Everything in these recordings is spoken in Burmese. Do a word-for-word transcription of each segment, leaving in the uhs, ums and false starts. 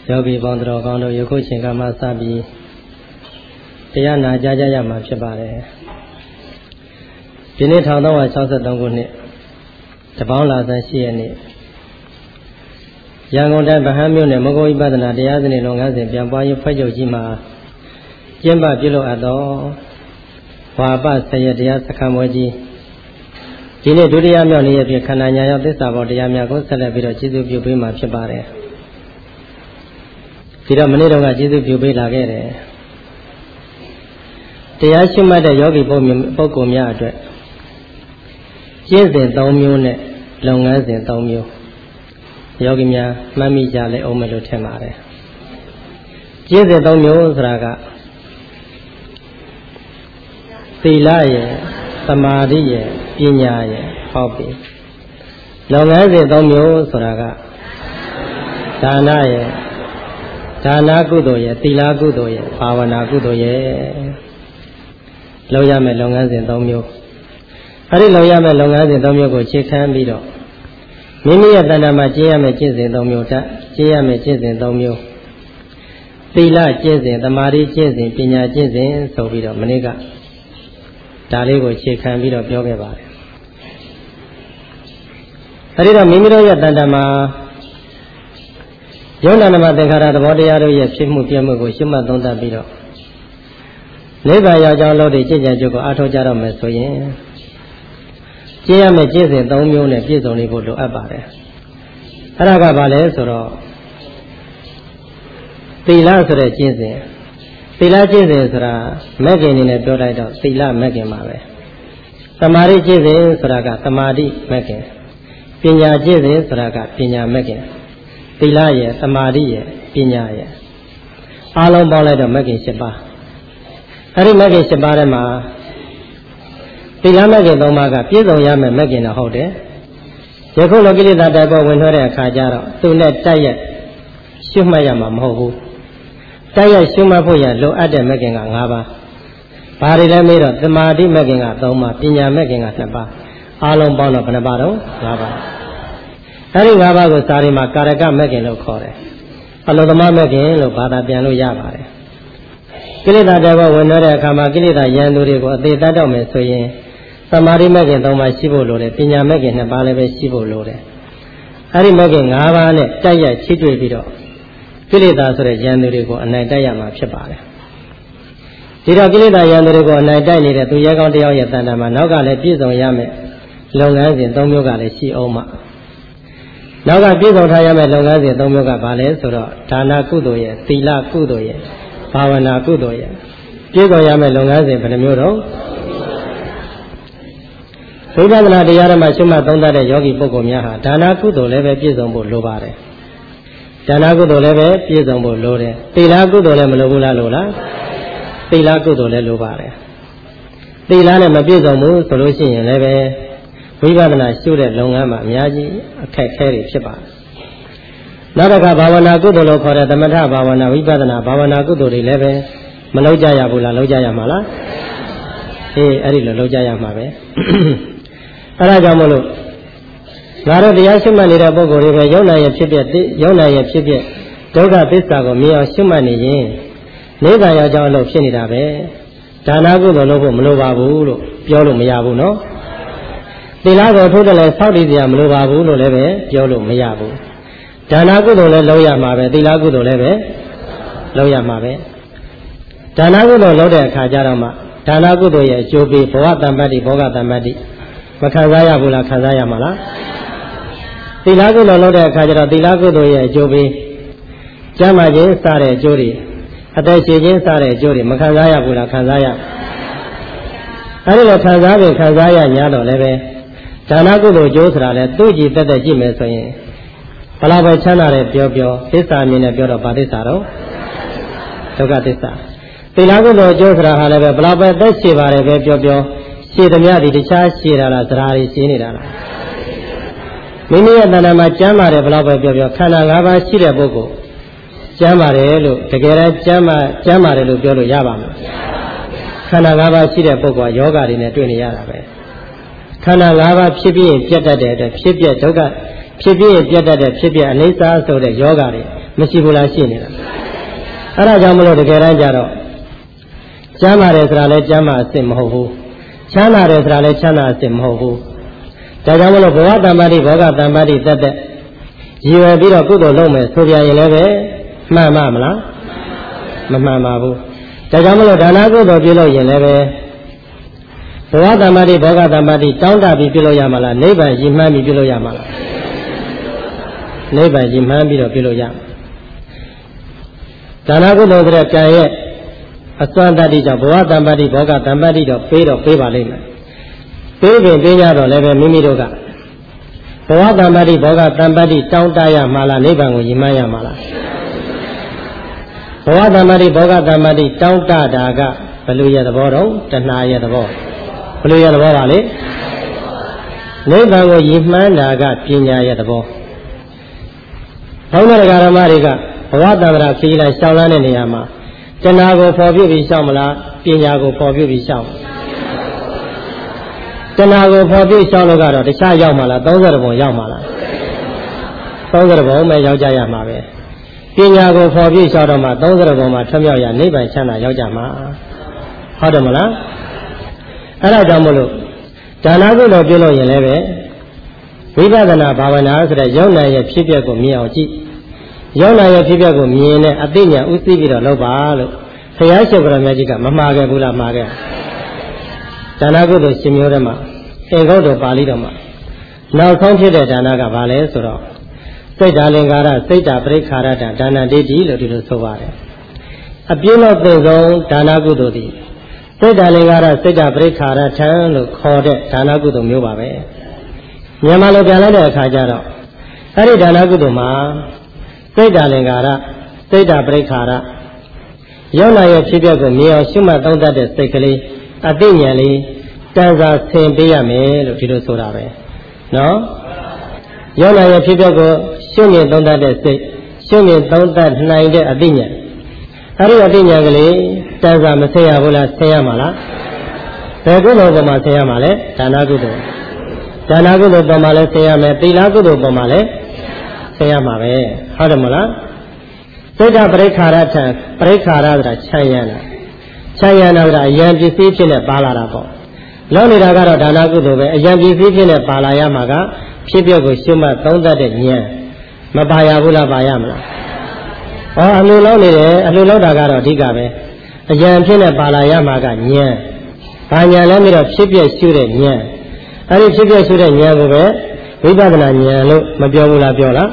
ယောဂီပေါင်းတော်ကောင်းတို့ယခုချိန်ကမှစပြီးတရားနာကြားကြရမှာဖြစ်ပါတယ်ဒီနေ့၁၃၆၃ခုနှစ်တပေါင်းလာဆန်းရှိရက်နေ့ရန်ကုန်တိုင်းဗဟန်းမြို့နယ်မဂ္ဂဝိပဿနာတရားစနစ်လုပ်ငန်းစဉ်ပြန်ပွားရေးဖွဲ့ချုပ်ကြီးမှာကျင်းပပြုလုပ်အပ်သောဝါပဆရာတရားစခန်းပွဲကြီးဒီနေ့ဒုတိယမြောက်နေ့ရက်ဖြင့်ခန္ဓာညာရောက်သစ္စာပေါ်တရားများကိုဆက်လက်ပြီးတော့ကျေးဇူးပြုပေးမှာဖြစ်ပါတယ်ဒီတော့မနေ့တုန်းကကျေးဇူးပြုပေးလာခဲ့တယ်တရားရှိမှတ်တဲ့ယောဂီပုဂ္ဂိုလ်များအတွက်ကျင့်စဉ်၃မျိုးနဲ့လုပ်ငန်းစဉ်၃မျိုးယောဂီများမှတ်မိကြလဲအောင်မယ်လို့ထင်ပါတယ်ကျင့်စဉ်၃မျိုးဆိုတာကသီလရဲ့သမာဓိရဲ့ပညာရဲ့ဟောပြီလုပ်ငန်းစဉ်၃မျိုးဆိုတာကဒါနရဲ့ဒါနကုသိုလ်ရဲ့သီလကုသိုလ်ရဲ့ဘာဝနာကုသိုလ်ရဲ့လုပ်ရမယ့်လုပ်ငန်းစဉ်၃မျိုးအဲဒီလုပ်ရမယ့်လုပ်ငန်းစဉ်၃မျိုးကိုခြေခံပြီးတော့မိမိရဲ့တဏ္ဍာမှာကျင့်ရမယ့်ကျင့်စဉ်၃မျိုးတကျင့်ရမယ့်ကျင့်စဉ်၃မျိုးသီလကျင့်စဉ်သမာဓိကျင့်စဉ်ပညာကျင့်စဉ်ဆိုပြီးတော့မနေ့ကဒါလေးကိုခြေခံပြီးတော့ပြောခဲ့ပါတယ်အဲဒီတော့မိမိတို့ရဲ့တဏ္ဍာမှာယုံနာနမသင်္ခါရသဘောတရားတို့ရဲ့ဖြစ်မှုပြမှုကိုရှုမှတ်သုံးသပ်ပြီးတော့နိဗ္ဗာန်ရောက်ကြောင်းလို့ဒီကျင့်ကြံကြုတ်ကိုအားထုတ်ကြတော့မယ်ဆိုရင်ကျင့်ရမယ့်ကျင့်စဉ်၃မျိုးနဲ့ပြည့်စုံနေဖို့လိုအပ်ပါတယ်အဲ့ဒါကဘာလဲဆိုတော့သီလဆိုတဲ့ကျင့်စဉ်သီလကျင့်စဉ်ဆိုတာမဂ္ဂင်အနေနဲ့ပြောလိုက်တော့သီလမဂ္ဂင်ပါပဲသမာဓိကျင့်စဉ်ဆိုတာကသမာဓိမဂ္ဂင်ပညာကျင့်စဉ်ဆိုတာကပညာမဂ္ဂင်သီလရဲ့သမာဓိရဲ့ပညာရဲ့အားလုံးပေါင်းလိုက်တော့မဂ္ဂင်၈ပါးအဲ့ဒီမဂ္ဂင်၈ပါးထဲမှာသီလမဂ္ဂင်၃ပါးကပြည့်စုံရမယ်မဂ္ဂင်တော့ဟုတ်တယ်ယခုလိုကိလေသာတိုက်ပေါ်ဝင်ထွက်တဲ့အခါကျတော့သူနဲ့တိုက်ရိုက်ရှုမှတ်ရမှာမဟုတ်ဘူးတိုက်ရိုက်ရှုမှတ်ဖို့ရလိုအပ်တဲ့မဂ္ဂင်က၅ပါးဘာတွေလဲမေးတော့သမာဓိမဂ္ဂင်က၃ပါးပညာမဂ္ဂင်က၂ပါးအားလုံးပေါင်းတော့ဘယ်နှပါတော့၅ပါးအဲဒီ၅ပါးကိုစာရီမှာကာရကမဂ္ဂင်လို့ခေါ်တယ်အလောသမမဂ္ဂင်လို့ဘာသာပြန်လို့ရပါတယ်ကိလေသာတိုက်ပေါ်ဝင်ထွက်တဲ့အခါမှာကိလေသာရန်သူတွေကိုအသေးတတ်တော့မယ်ဆိုရင်သမာဓိမဂ္ဂင်၃ပါးရှိဖို့လိုတယ်ပညာမဂ္ဂင်၂ပါးလည်းပဲရှိဖို့လိုတယ်အဲဒီမဂ္ဂင်၅ပါးနဲ့တိုက်ရိုက်ချိတွေ့ပြီးတော့ကိလေသာဆိုတဲ့ရန်သူတွေကိုအနိုင်တိုက်ရမှာဖြစ်ပါတယ်ဒီတော့ကိလေသာရန်သူတွေကိုအနိုင်တိုက်နေတဲ့သူရဲကောင်းတယောက်ရဲ့တဏ္ဍာမှာနောက်ကလည်းပြည့်စုံရမယ်လုပ်ငန်းစဉ်၃မျိုးကလည်းရှိအောင်မှနောက်ကပြည့်စုံထားရမယ့်လုပ်ငန်းစဉ်၃မျိုးကဘာလဲဆိုတော့ဒါနကုသိုလ်ရဲ့သီလကုသိုလ်ရဲ့ဘာဝနာကုသိုလ်ရဲ့ပြည့်စုံရမယ့်လုပ်ငန်းစဉ်ဘယ်နှမျိုးတော့ဝိပဿနာတရားဓမ္မရှုမှတ်သုံးသပ်တဲ့ယောဂီပုဂ္ဂိုလ်များဟာဒါနကုသိုလ်လည်းပဲပြည့်စုံဖို့လိုပါတယ်ဒါနကုသိုလ်လည်းပဲပြည့်စုံဖို့လိုတယ်သီလကုသိုလ်လည်းမလိုဘူးလားလို့လားသီလကုသိုလ်လည်းလိုပါတယ်သီလနဲ့မပြည့်စုံဘူးဆိုလို့ရှိရင်လည်းပဲဝိပဿနာရှုတဲ့လုပ်ငန်းမှာအများကြီးအခက်အခဲတွေဖြစ်ပါတယ်နောက်တစ်ခါဘာဝနာကုသိုလ်လို့ခေါ်တဲ့သမထဘာဝနာဝိပဿနာဘာဝနာကုသိုလ်တွေလည်းပဲမလုပ်ကြရဘူးလားလုပ်ကြရမှာလားအေးအဲ့ဒီလိုလုပ်ကြရမှာပဲအဲ့ဒါကြောင့်မို့လို့ငါတို့တရားရှုမှတ်နေတဲ့ပုဂ္ဂိုလ်တွေပဲယုံနာရဲ့ဖြစ်ဖြစ်ယုံနာရဲ့ဖြစ်ဖြစ်ဒုက္ခသစ္စာကိုမြင်အောင်ရှုမှတ်နေရင်နိဗ္ဗာန်ရောက်ကြောင်းအလုပ်ဖြစ်နေတာပဲဒါနကုသိုလ်လုပ်ဖို့မလိုပါဘူးလို့ပြောလို့မရဘူးနော်သီလကိုထိုးတယ်လဲစောင့်တည်စရာမလိုပါဘူးလို့လည်းပဲပြောလို့မရဘူးဒါနကုသိုလ်လည်းလုပ်ရမှာပဲသီလကုသိုလ်လည်းပဲလုပ်ရမှာပဲဒါနကုသိုလ်လုပ်တဲ့အခါကျတော့မှဒါနကုသိုလ်ရဲ့အကျိုးပေးဘဝတမ္ပတ္တိဘောဂတမ္ပတ္တိမခံစားရဘူးလားခံစားရမှာလားသီလကုသိုလ်လုပ်တဲ့အခါကျတော့သီလကုသိုလ်ရဲ့အကျိုးပေးကျမ်းမာခြင်းစတဲ့အကျိုးတွေအသက်ရှင်ခြင်းစတဲ့အကျိုးတွေမခံစားရဘူးလားခံစားရအဲဒီလိုခံစားပြီးခံစားရညာတော့လည်းပဲဒါနကုသိုလ်ကျိုးဆိုတာလည်းသူ့ကြည်တက်တက်ကြည့်မယ်ဆိုရင်ဘယ်လောက်ပဲချမ်းသာတယ်ပြောပြောသစ္စာမြင်တယ်ပြောတော့ဗာသစ္စာတော့ဒုက္ခသစ္စာသီလကုသိုလ်ကျိုးဆိုတာဟာလည်းပဲဘယ်လောက်ပဲသက်ရှိပါတယ်ပဲပြောပြောရှည်သမျှဒီတခြားရှည်တာလားသရာတွေရှည်နေတာလားမိမိရဲ့တဏ္ဍာမှာကျမ်းပါတယ်ဘယ်လောက်ပဲပြောပြောခန္ဓာ၅ပါးရှိတဲ့ပုဂ္ဂိုလ်ကျမ်းပါတယ်လို့တကယ်တမ်းကျမ်းပါကျမ်းပါတယ်လို့ပြောလို့ရပါမလားခန္ဓာ၅ပါးရှိတဲ့ပုဂ္ဂိုလ်ကယောဂတွေနဲ့တွေ့နေရတာပဲခန္ဓာ၅ပါးဖြစ်ပြီးရင်ပြတ်တတ်တဲ့အတွက်ဖြစ်ပြဒုက္ခဖြစ်ပြီးရင်ပြတ်တတ်တဲ့ဖြစ်ပြအနိစ္စဆိုတဲ့ယောဂတွေမရှိဘူးလားရှိနေတာအဲ့ဒါကြောင့်မလို့တကယ်တမ်းကြတော့ကျမ်းပါတယ်ဆိုတာလည်းကျမ်းမာအစစ်မဟုတ်ဘူးချမ်းသာတယ်ဆိုတာလည်းချမ်းသာအစစ်မဟုတ်ဘူးဒါကြောင့်မလို့ဘဝတမ္ပတိဘောဂတမ္ပတိတက်တက်ရည်ရွယ်ပြီးတော့ကုသိုလ်လုပ်မယ်ဆိုပြရင်လည်းပဲမှန်မှမလားမမှန်ပါဘူးဒါကြောင့်မလို့ဒါနကုသိုလ်ပြုလို့ရင်လည်းပဲဘဝတမ္ပတိဘောဂတမ္ပတိတောင်းတပြီးပြုလို့ရမှာလားနိဗ္ဗာန်ရည်မှန်းပြီးပြုလို့ရမှာလားနိဗ္ဗာန်ရည်မှန်းပြီးတော့ပြုလို့ရမှာဒါနကုသိုလ်ဆိုတဲ့ကံရဲ့အစွမ်းတတ္တိကြောင့်ဘဝတမ္ပတိဘောဂတမ္ပတိတော့ပေးတော့ပေးပါလိမ့်မယ်ပေးပင်ပေးကြတော့လည်းပဲမိမိတို့ကဘဝတမ္ပတိဘောဂတမ္ပတိတောင်းတရမှာလားနိဗ္ဗာန်ကိုရည်မှန်းရမှာလားဘဝတမ္ပတိဘောဂတမ္ပတိတောင်းတတာကဘယ်လိုရသဘောတော့တဏှာရဲ့သဘောဘယ်လိုရသဘောပါလဲနိဗ္ဗာန်ကိုရည်မှန်းတာကပညာရဲ့သဘောဘုန်းတော်ဓမ္မတွေကဘဝတမ္ပရာခီးလိုက်ရှောင်းလန်းတဲ့နေရာမှာတဏှာကိုပေါ်ပြပြီးရှောင်းမလားပညာကိုပေါ်ပြပြီးရှောင်းတဏှာကိုပေါ်ပြရှောင်းလို့ကတော့တခြားရောက်မှာလားသုံးဆယ်ဘုံရောက်မှာလားသုံးဆယ်ဘုံပဲရောက်ကြရမှာပဲပညာကိုပေါ်ပြရှောင်းတော့မှသုံးဆယ်ဘုံမှာထွတ်မြောက်ရနိဗ္ဗာန်ချမ်းသာရောက်ကြမှာဟုတ်တယ်မလားအဲ့ဒါကြောင့်မလို့ဒါနကုသိုလ်ပြုလို့ရင်လည်းပဲဝိပဿနာဘာဝနာဆိုတဲ့ယုံနာရဲ့ဖြစ်ပျက်ကိုမြင်အောင်ကြည့်ယုံနာရဲ့ဖြစ်ပျက်ကိုမြင်တဲ့အသိဉာဏ်ဥသိပြီးတော့လုပ်ပါလို့ဘုရားရှင်ကိုယ်တော်မြတ်ကြီးကမမှားခဲ့ဘူးလားမှားခဲ့ဒါနကုသိုလ်ရှင်မျိုးတွေမှာသင်္ကုတ်တော်ပါဠိတော်မှာနောက်ဆုံးဖြစ်တဲ့ဒါနကဘာလဲဆိုတော့စိတ်ဓာလင်္ကာရစိတ်ဓာပရိခါရတံဒါနဒိဋ္ဌိလို့ဒီလိုဆိုပါတယ်အပြည့်လို့သိဆုံးဒါနကုသိုလ်ဒီစိတ်ဓာလင်္ကာရစိတ်ဓာပရိခါရထံလို့ခေါ်တဲ့ဒါနကုသိုလ်မျိုးပါပဲမြန်မာလိုပြန်လိုက်တဲ့အခါကျတော့အဲ့ဒီဒါနကုသိုလ်မှာစိတ်ဓာလင်္ကာရစိတ်ဓာပရိခါရရောက်လာရဲ့ဖြစ်ပျက်ကိုမြင်အောင်ရှုမှတ်သုံးသပ်တဲ့စိတ်ကလေးအသိဉာဏ်လေးတန်စာဆင်ပေးရမယ်လို့ဒီလိုဆိုတာပဲနော်ရောက်လာရဲ့ဖြစ်ပျက်ကိုရှုမြင်သုံးသပ်တဲ့စိတ်ရှုမြင်သုံးသပ်နိုင်တဲ့အသိဉာဏ်အဲ့ဒီအသိဉာဏ်ကလေးတန်စာမဆင်ရဘူးလားဆင်ရမှာလားဘယ်ကုသိုလ်ပေါ်မှာဆင်ရမှာလဲဒါနကုသိုလ်ဒါနကုသိုလ်ပေါ်မှာလည်းဆင်ရမယ်သီလကုသိုလ်ပေါ်မှာလည်းဆင်ရမှာပဲဟုတ်တယ်မလားစိတ်ဓာပရိခါရထံပရိခါရဆိုတာခြံရံတာခြံရံတာကအယံပစ္စည်းဖြစ်နေပါလာတာပေါ့လောက်နေတာကတော့ဒါနကုသိုလ်ပဲအယံပစ္စည်းဖြစ်နေပါလာရမှာကဖြစ်ပျက်ကိုရှုမှတ်သုံးသပ်တဲ့ဉာဏ်မပါရဘူးလားပါရမလားဟောအလိုလောက်နေတယ်အလိုလောက်တာကတော့အဓိကပဲအယံဖြစ်နေပါလာရမှာကဉာဏ်ဘာဉာဏ်လဲပြီးတော့ဖြစ်ပျက်ရှုတဲ့ဉာဏ်အဲဒီဖြစ်ပျက်ရှုတဲ့ဉာဏ်ကိုပဲဝိပဿနာဉာဏ်လို့မပြောဘူးလားပြောလား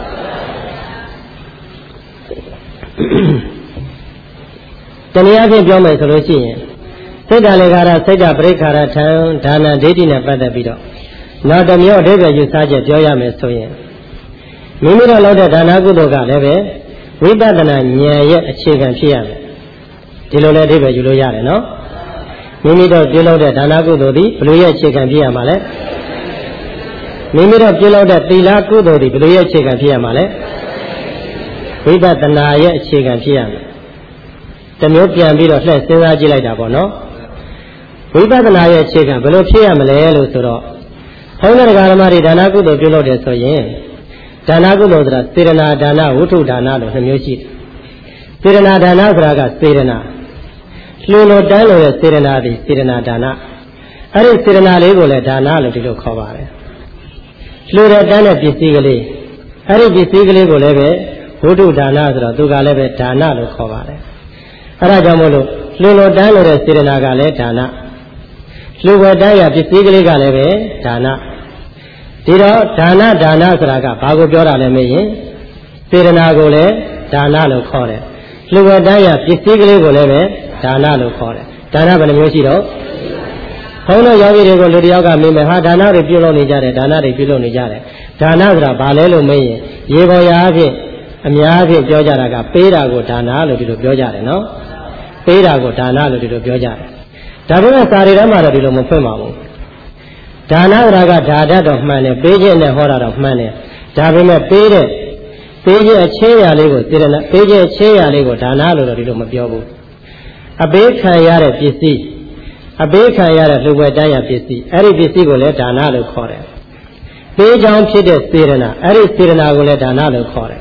တနည်းအားဖြင့်ပြောမယ်ဆိုလို့ရှိရင်စိတ်ဓာလေခါရစိတ်ဓာပရိခါရထံဒါနဒိဋ္ဌိနဲ့ပတ်သက်ပြီးတော့နောက်တစ်မျိုးအဓိပ္ပာယ်ယူဆချက်ပြောရမယ်ဆိုရင်မိမိတို့လုပ်တဲ့ဒါနကုသိုလ်ကလည်းပဲဝိပဿနာဉာဏ်ရဲ့အခြေခံဖြစ်ရမယ်ဒီလိုလည်းအဓိပ္ပာယ်ယူလို့ရတယ်နော်မိမိတို့ပြုလုပ်တဲ့ဒါနကုသိုလ်ဒီဘယ်လိုရဲ့အခြေခံဖြစ်ရမှာလဲမိမိတို့ပြုလုပ်တဲ့သီလကုသိုလ်ဒီဘယ်လိုရဲ့အခြေခံဖြစ်ရမှာလဲဝိပဿနာရဲ့အခြေခံဖြစ်ရမယ်တမျိုးပြန်ပြီးတော့လှည့်စဉ်းစားကြည့်လိုက်တာပေါ့နော်ဝိပဿနာရဲ့အခြေခံဘယ်လိုဖြစ်ရမလဲလို့ဆိုတော့ဘုန်းတော်ဓမ္မတွေဒါနကုသိုလ်ပြုလုပ်တယ်ဆိုရင်ဒါနကုသိုလ်ဆိုတာစေတနာဒါနဝိထုဒါနလို့နှစ်မျိုးရှိတယ်စေတနာဒါနဆိုတာကစေတနာလှူလို့တန်းလို့ရဲ့စေတနာသည်စေတနာဒါနအဲ့ဒီစေတနာလေးကိုလည်းဒါနလို့ဒီလိုခေါ်ပါတယ်လှူတဲ့တန်းတဲ့ပစ္စည်းကလေးအဲ့ဒီပစ္စည်းကလေးကိုလည်းပဲဝိထုဒါနဆိုတော့သူကလည်းပဲဒါနလို့ခေါ်ပါတယ်အဲ့ဒါကြောင့်မို့လို့လှူလို့တန်းလို့တဲ့စေတနာကလည်းဒါနလှူဝဲတန်းရပစ္စည်းကလေးကလည်းပဲဒါနဒီတော့ဒါနဒါနဆိုတာကဘာကိုပြောတာလဲမေးရင်စေတနာကိုလည်းဒါနလို့ခေါ်တယ်လှူဝဲတန်းရပစ္စည်းကလေးကိုလည်းပဲဒါနလို့ခေါ်တယ်ဒါနဘယ်နှမျိုးရှိတော့ဘုန်းတော်ယောဂီတွေကိုလူတယောက်ကမေးမယ်ဟာဒါနတွေပြုလုပ်နေကြတယ်ဒါနတွေပြုလုပ်နေကြတယ်ဒါနဆိုတာဘာလဲလို့မေးရင်ရေပေါ်ရာအဖြစ်အများအဖြစ်ပြောကြတာကပေးတာကိုဒါနလို့ဒီလိုပြောကြတယ်နော်ပေးတာကိုဒါနလို့ဒီလိုပြောကြတယ်ဒါပေမဲ့စာရီထဲမှာတော့ဒီလိုမဖွင့်ပါဘူးဒါနဆိုတာကဓာတ်တော့မှန်တယ်ပေးခြင်းနဲ့ဟောတာတော့မှန်တယ်ဒါပေမဲ့ပေးတဲ့ပေးခြင်းအချင်းရာလေးကိုစေတနာပေးခြင်းအချင်းရာလေးကိုဒါနလို့တော့ဒီလိုမပြောဘူးအပေးခံရတဲ့ပစ္စည်းအပေးခံရတဲ့လူဝဲတန်းရပစ္စည်းအဲ့ဒီပစ္စည်းကိုလည်းဒါနလို့ခေါ်တယ်ပေးကြောင်းဖြစ်တဲ့စေတနာအဲ့ဒီစေတနာကိုလည်းဒါနလို့ခေါ်တယ်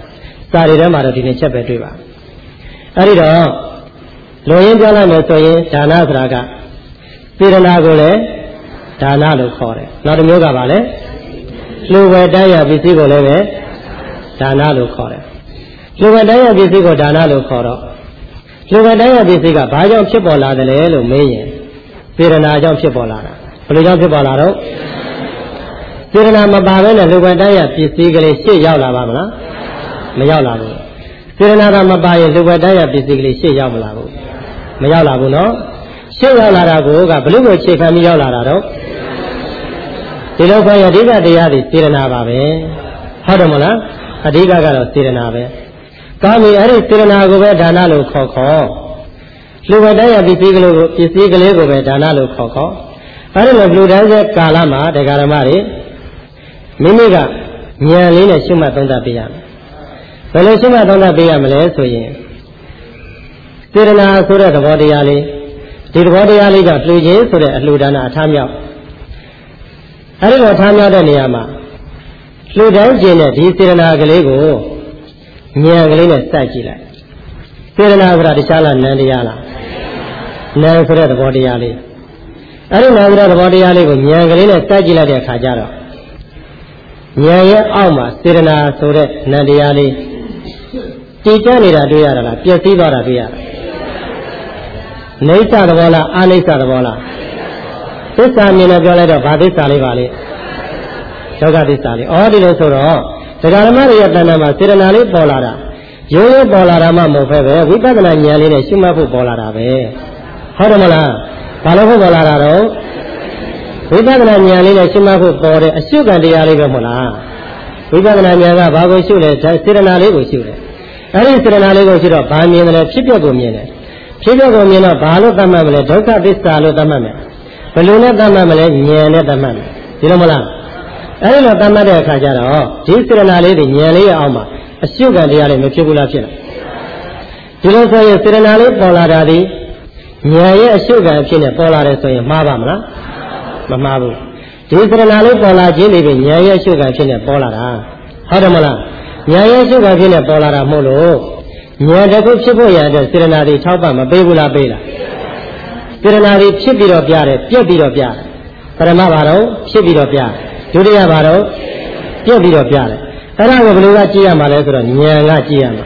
စာရီထဲမှာတော့ဒီနေ့ချက်ပဲတွေ့ပါအဲ့ဒီတော့လိုရင်းပြောလိုက်မယ်ဆိုရင်ဒါနဆိုတာကစေတနာကိုလည်းဒါနလို့ခေါ်တယ်နောက်တစ်မျိုးကပါလေလှူဝဲတိုင်းရပစ္စည်းကိုလည်းပဲဒါနလို့ခေါ်တယ်လှူဝဲတိုင်းရပစ္စည်းကိုဒါနလို့ခေါ်တော့လှူဝဲတိုင်းရပစ္စည်းကဘာကြောင့်ဖြစ်ပေါ်လာတယ်လဲလို့မေးရင်စေတနာကြောင့်ဖြစ်ပေါ်လာတာဘယ်လိုကြောင့်ဖြစ်ပေါ်လာတော့စေတနာမပါဘဲနဲ့လှူဝဲတိုင်းရပစ္စည်းကလေးရှေ့ရောက်လာပါမလားမရောက်လာဘူးစေတနာကမပါရင်လှူဝဲတိုင်းရပစ္စည်းကလေးရှေ့ရောက်မလာဘူးမရောက်လာဘူးနော်ရှေ့ရောက်လာတာကိုကဘလို့ကိုခြေခံပြီးရောက်လာတာတော့ဒီလိုခေါ်ရအဓိကတရားတွေစေတနာပါပဲဟုတ်တယ်မလားအဓိကကတော့စေတနာပဲကောင်းပြီအဲ့ဒီစေတနာကိုပဲဒါနလို့ခေါ်ခေါ်လူဝတ္တရပစ္စည်းကလေးကိုပစ္စည်းကလေးကိုပဲဒါနလို့ခေါ်ခေါ်အဲ့ဒီလိုလူတိုင်းရဲ့ကာလမှာတရားဓမ္မတွေမိမိကဉာဏ်လေးနဲ့ရှုမှတ်သုံးသပ်ပေးရမယ်ဘယ်လိုရှုမှတ်သုံးသပ်ပေးရမလဲဆိုရင်စေတနာဆိုတဲ့သဘောတရားလေးဒီသဘောတရားလေးကြောင့်လှူခြင်းဆိုတဲ့အလှူဒါနအထားမြောက်အဲဒီလိုထားမြောက်တဲ့နေရာမှာလှူဒန်းခြင်းနဲ့ဒီစေတနာကလေးကိုဉာဏ်ကလေးနဲ့စကြည့်လိုက်စေတနာဆိုတာတခြားလားနံတရားလားနံဆိုတဲ့သဘောတရားလေးအဲဒီနံဆိုတဲ့သဘောတရားလေးကိုဉာဏ်ကလေးနဲ့စကြည့်လိုက်တဲ့အခါကျတော့ဉာဏ်ရဲ့အောက်မှာစေတနာဆိုတဲ့နံတရားလေးတည်ကျနေတာတွေ့ရတာလားပျက်စီးသွားတာတွေ့ရတာနိစ္စသဘောလားအနိစ္စသဘောလားသစ္စာမြင်တယ်ပြောလိုက်တော့ဗာသစ္စာလေးပါလေဒုက္ခသစ္စာလေးဩဒီလိုဆိုတော့ဒကာဓမ္မတွေရဲ့တဏ္ဍာမှာစေတနာလေးပေါ်လာတာရိုးရိုးပေါ်လာတာမှမဟုတ်ပဲပဲဝိပဿနာဉာဏ်လေးနဲ့ရှုမှတ်ဖို့ပေါ်လာတာပဲဟုတ်တယ်မလားဘာလို့ဖို့ပေါ်လာတာတော့ဝိပဿနာဉာဏ်လေးနဲ့ရှုမှတ်ဖို့ပေါ်တဲ့အရှုခံတရားလေးပဲမဟုတ်လားဝိပဿနာဉာဏ်ကဘာကိုရှုလဲစေတနာလေးကိုရှုတယ်အဲ့ဒီစေတနာလေးကိုရှုတော့ဘာမြင်တယ်လဲဖြစ်ပျက်ကိုမြင်တယ်ဖြစ်ပျက်ကိုမြင်တော့ဘာလို့သတ်မှတ်မလဲဒုက္ခသစ္စာလို့သတ်မှတ်မယ်ဘယ်လိုနဲ့သတ်မှတ်မလဲဉာဏ်နဲ့သတ်မှတ်မယ်ဒီလိုမလားအဲ့ဒီလိုသတ်မှတ်တဲ့အခါကျတော့ဒီစေတနာလေးတွေဉာဏ်လေးရဲ့အောက်မှာအရှုခံတရားလေးမဖြစ်ဘူးလားဖြစ်လားဒီလိုဆိုရင်စေတနာလေးပေါ်လာတာဒီဉာဏ်ရဲ့အရှုခံအဖြစ်နဲ့ပေါ်လာတယ်ဆိုရင်မှားပါမလားမမှားဘူးဒီစေတနာလေးပေါ်လာခြင်းတွေပဲဉာဏ်ရဲ့အရှုခံအဖြစ်နဲ့ပေါ်လာတာဟုတ်တယ်မလားဉာဏ်ရဲ့အရှုခံအဖြစ်နဲ့ပေါ်လာတာမဟုတ်လို့ဉာဏ်တစ်ခုဖြစ်ဖို့ရတဲ့စေတနာတွေထောက်ပံ့မပေးဘူးလားပေးလားစေတနာတွေဖြစ်ပြီးတော့ပြတယ်ပြက်ပြီးတော့ပြတယ်ပရမဘာတော့ဖြစ်ပြီးတော့ပြတယ်ဒုတိယဘာတော့ပြက်ပြီးတော့ပြတယ်အဲ့ဒါကိုဘယ်လိုကကြည့်ရမှာလဲဆိုတော့ဉာဏ်ကကြည့်ရမှာ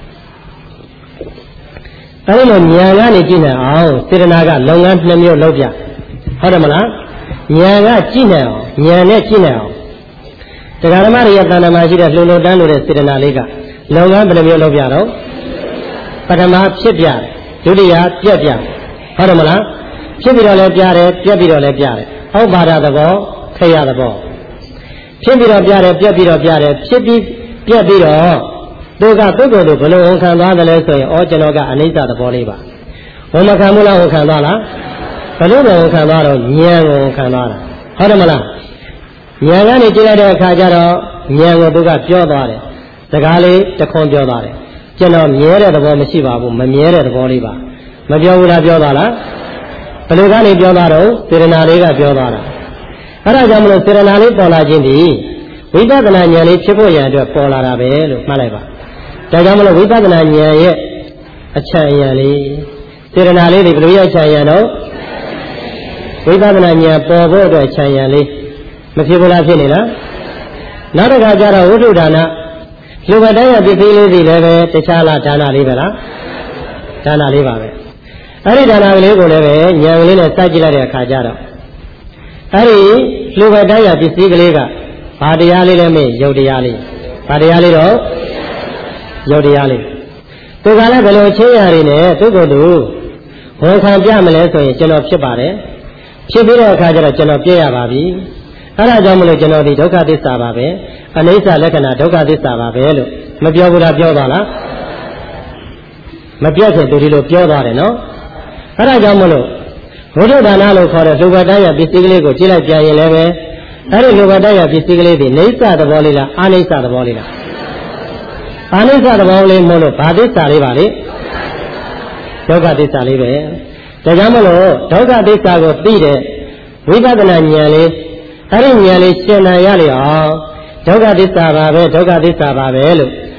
အဲ့ဒီလိုဉာဏ်ကနေကြည့်နိုင်အောင်စေတနာကလုပ်ငန်းနှစ်မျိုးလုပ်ပြဟုတ်တယ်မလားဉာဏ်ကကြည့်နိုင်အောင်ဉာဏ်နဲ့ကြည့်နိုင်အောင်တရားဓမ္မတွေရဲ့တဏ္ဍာမှာရှိတဲ့လှုပ်လှုပ်တန်းလို့တဲ့စေတနာလေးကလုပ်ငန်းဘယ်နှမျိုးလုပ်ပြတော့ပထမဖြစ်ပြတယ်ဒုတိယပြက်ပြတယ်ဟုတ်တယ်မလားဖြစ်ပြီးတော့လည်းပြတယ်ပြက်ပြီးတော့လည်းပြတယ်ဟုတ်ပါတာသဘောခရသဘောဖြစ်ပြီးတော့ပြတယ်ပြက်ပြီးတော့ပြတယ်ဖြစ်ပြီးပြက်ပြီးတော့သူကပုဂ္ဂိုလ်တို့ဘယ်လိုဝန်ခံသွားတယ်လဲဆိုရင်ဩကျွန်တော်ကအနိစ္စသဘောလေးပါဝန်မခံဘူးလားဝန်ခံသွားလားဘယ်လိုပဲဝန်ခံသွားတော့ဉာဏ်ကိုဝန်ခံသွားတာဟုတ်တယ်မလားဉာဏ်ကနေကြည့်လိုက်တဲ့အခါကျတော့ဉာဏ်ကိုသူကပြောသွားတယ်စကားလေးတခွန်းပြောသွားတယ်ကျွန်တော်မြဲတဲ့သဘောမရှိပါဘူးမမြဲတဲ့သဘောလေးပါမပြောဘူးလားပြောသွားလားဘယ်လိုကနေပြောသွားတော့စေတနာလေးကပြောသွားတာအဲ့ဒါကြောင့်မလို့စေတနာလေးပေါ်လာခြင်းဒီဝိပဿနာဉာဏ်လေးဖြစ်ဖို့ရန်အတွက်ပေါ်လာတာပဲလို့မှတ်လိုက်ပါဒါကြောင့်မလို့ဝိပဿနာဉာဏ်ရဲ့အချမ်းဉာဏ်လေးစေတနာလေးတွေဘယ်လိုရချမ်းဉာဏ်တော့ဝိပဿနာဉာဏ်ပေါ်ဖို့အတွက်ချမ်းဉာဏ်လေးမဖြစ်ဘူးလားဖြစ်နေလားနောက်တစ်ခါကျတော့ဝိသုဒါနလူဝတ္တရပစ္စည်းလေးတွေလည်းပဲတခြားလားဒါနလေးပဲလားဒါနလေးပါပဲအဲ့ဒီဒါနလေးကိုလည်းပဲဉာဏ်ကလေးနဲ့စကြည့်လိုက်တဲ့အခါကျတော့အဲ့ဒီလူဝတ္တရပစ္စည်းကလေးကဘာတရားလေးလဲမေးယုတ်တရားလေးဘာတရားလေးတော့ယုတ်တရားလေးသူကလည်းဘယ်လိုချင်းရာတွေနဲ့သူ့ကိုယ်သူဝန်ခံပြမလဲဆိုရင်ကျွန်တော်ဖြစ်ပါတယ်ဖြစ်ပြီးတဲ့အခါကျတော့ကျွန်တော်ပြည့်ရပါပြီအဲ့ဒါကြောင့်မလို့ကျွန်တော်ဒီဒုက္ခသစ္စာပါပဲအနိစ္စလက္ခဏာဒုက္ခသစ္စာပါပဲလို့မပြောဘူးလားပြောပါလားမပြောခင်သူဒီလိုပြောသွားတယ်နော်အဲ့ဒါကြောင့်မလို့ဘုဒ္ဓဒါနလို့ခေါ်တဲ့လူဝတ္တရပစ္စည်းကလေးကိုကြည့်လိုက်ပြန်ရင်လည်းပဲအဲ့ဒီလူဝတ္တရပစ္စည်းကလေးဒီနိစ္စသဘောလေးလားအနိစ္စသဘောလေးလားအနိစ္စသဘောလေးမို့လို့ဘာသစ္စာလေးပါလေဒုက္ခသစ္စာလေးပဲဒါကြောင့်မလို့ဒုက္ခသစ္စာကိုသိတဲ့ဝိပဿနာဉာဏ်လေးအဲ့ဒီဉာဏ်လေးရှင်းနိုင်ရလေအောင်ဒုက္ခသစ္စာပါပဲဒုက္ခသစ္စာပါပဲလို့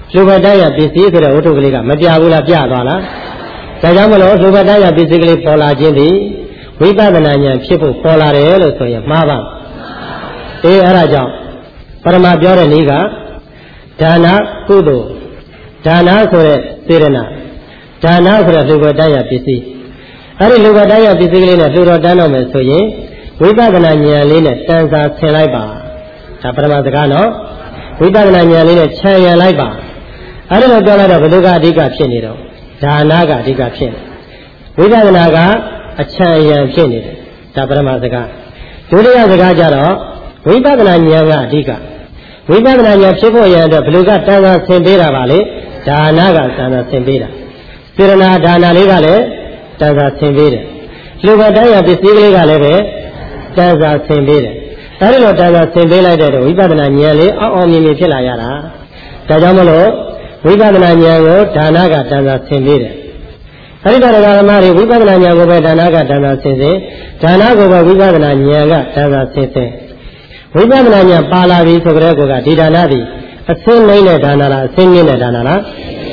လူဘတိုင်းရပစ္စည်းဆိုတဲ့ဝတ္ထုကလေးကမပြဘူးလားပြသွားလားဒါကြောင့်မလို့လူဘတိုင်းရပစ္စည်းကလေးပေါ်လာခြင်းသည်ဝိပဿနာဉာဏ်ဖြစ်ဖို့ပေါ်လာတယ်လို့ဆိုရင်မှားပါအေးအဲ့ဒါကြောင့်ပရမပြောတဲ့နည်းကဒါနကုသိုလ်ဒါနဆိုတဲ့စေရနာဒါနဆိုတဲ့လူဘတိုင်းရပစ္စည်းအဲ့ဒီလူဘတိုင်းရပစ္စည်းကလေးနဲ့လူတော်တန်းတော့မယ်ဆိုရင်ဝိပဿနာဉာဏ်လေးနဲ့တန်စာဆင်လိုက်ပါဒါပရမစကားနော်ဝိပဿနာဉာဏ်လေးနဲ့ခြံရံလိုက်ပါအဲ့ဒါတော့ပြောလိုက်တော့ဘယ်သူကအဓိကဖြစ်နေတော့ဒါနကအဓိကဖြစ်နေဝိပဿနာကအခြံရံဖြစ်နေတယ်ဒါပရမစကားဒုတိယစကားကြတော့ဝိပဿနာဉာဏ်ကအဓိကဝိပဿနာဉာဏ်ဖြစ်ဖို့ရန်အတွက်ဘယ်သူကတန်ခါဆင်ပေးတာပါလေဒါနကတန်ခါဆင်ပေးတာစေရနာဒါနလေးကလည်းတန်ခါဆင်ပေးတယ်လူဘတိုင်းရပစ္စည်းကလေးကလည်းပဲတန်ခါဆင်ပေးတယ်အဲဒီလိုတန်ခါဆင်ပေးလိုက်တဲ့ဝိပဿနာဉာဏ်လေးအောင်းအောင်မြင်မြင်ဖြစ်လာရတာဒါကြောင့်မလို့ဝိပဿနာဉာဏ်ကိုဒါနကတန်ခါဆင်ပေးတယ်အဲဒီတော့ဓမ္မတွေဝိပဿနာဉာဏ်ကိုပဲဒါနကတန်ခါဆင်စေဒါနကိုပဲဝိပဿနာဉာဏ်ကတန်ခါဆင်စေဝိပဿနာဉာဏ်ပါလာပြီဆိုကြတဲ့ကောကဒီဒါနသည်အစင်းနိုင်တဲ့ဒါနလားအစင်းမြင့်တဲ့ဒါနလား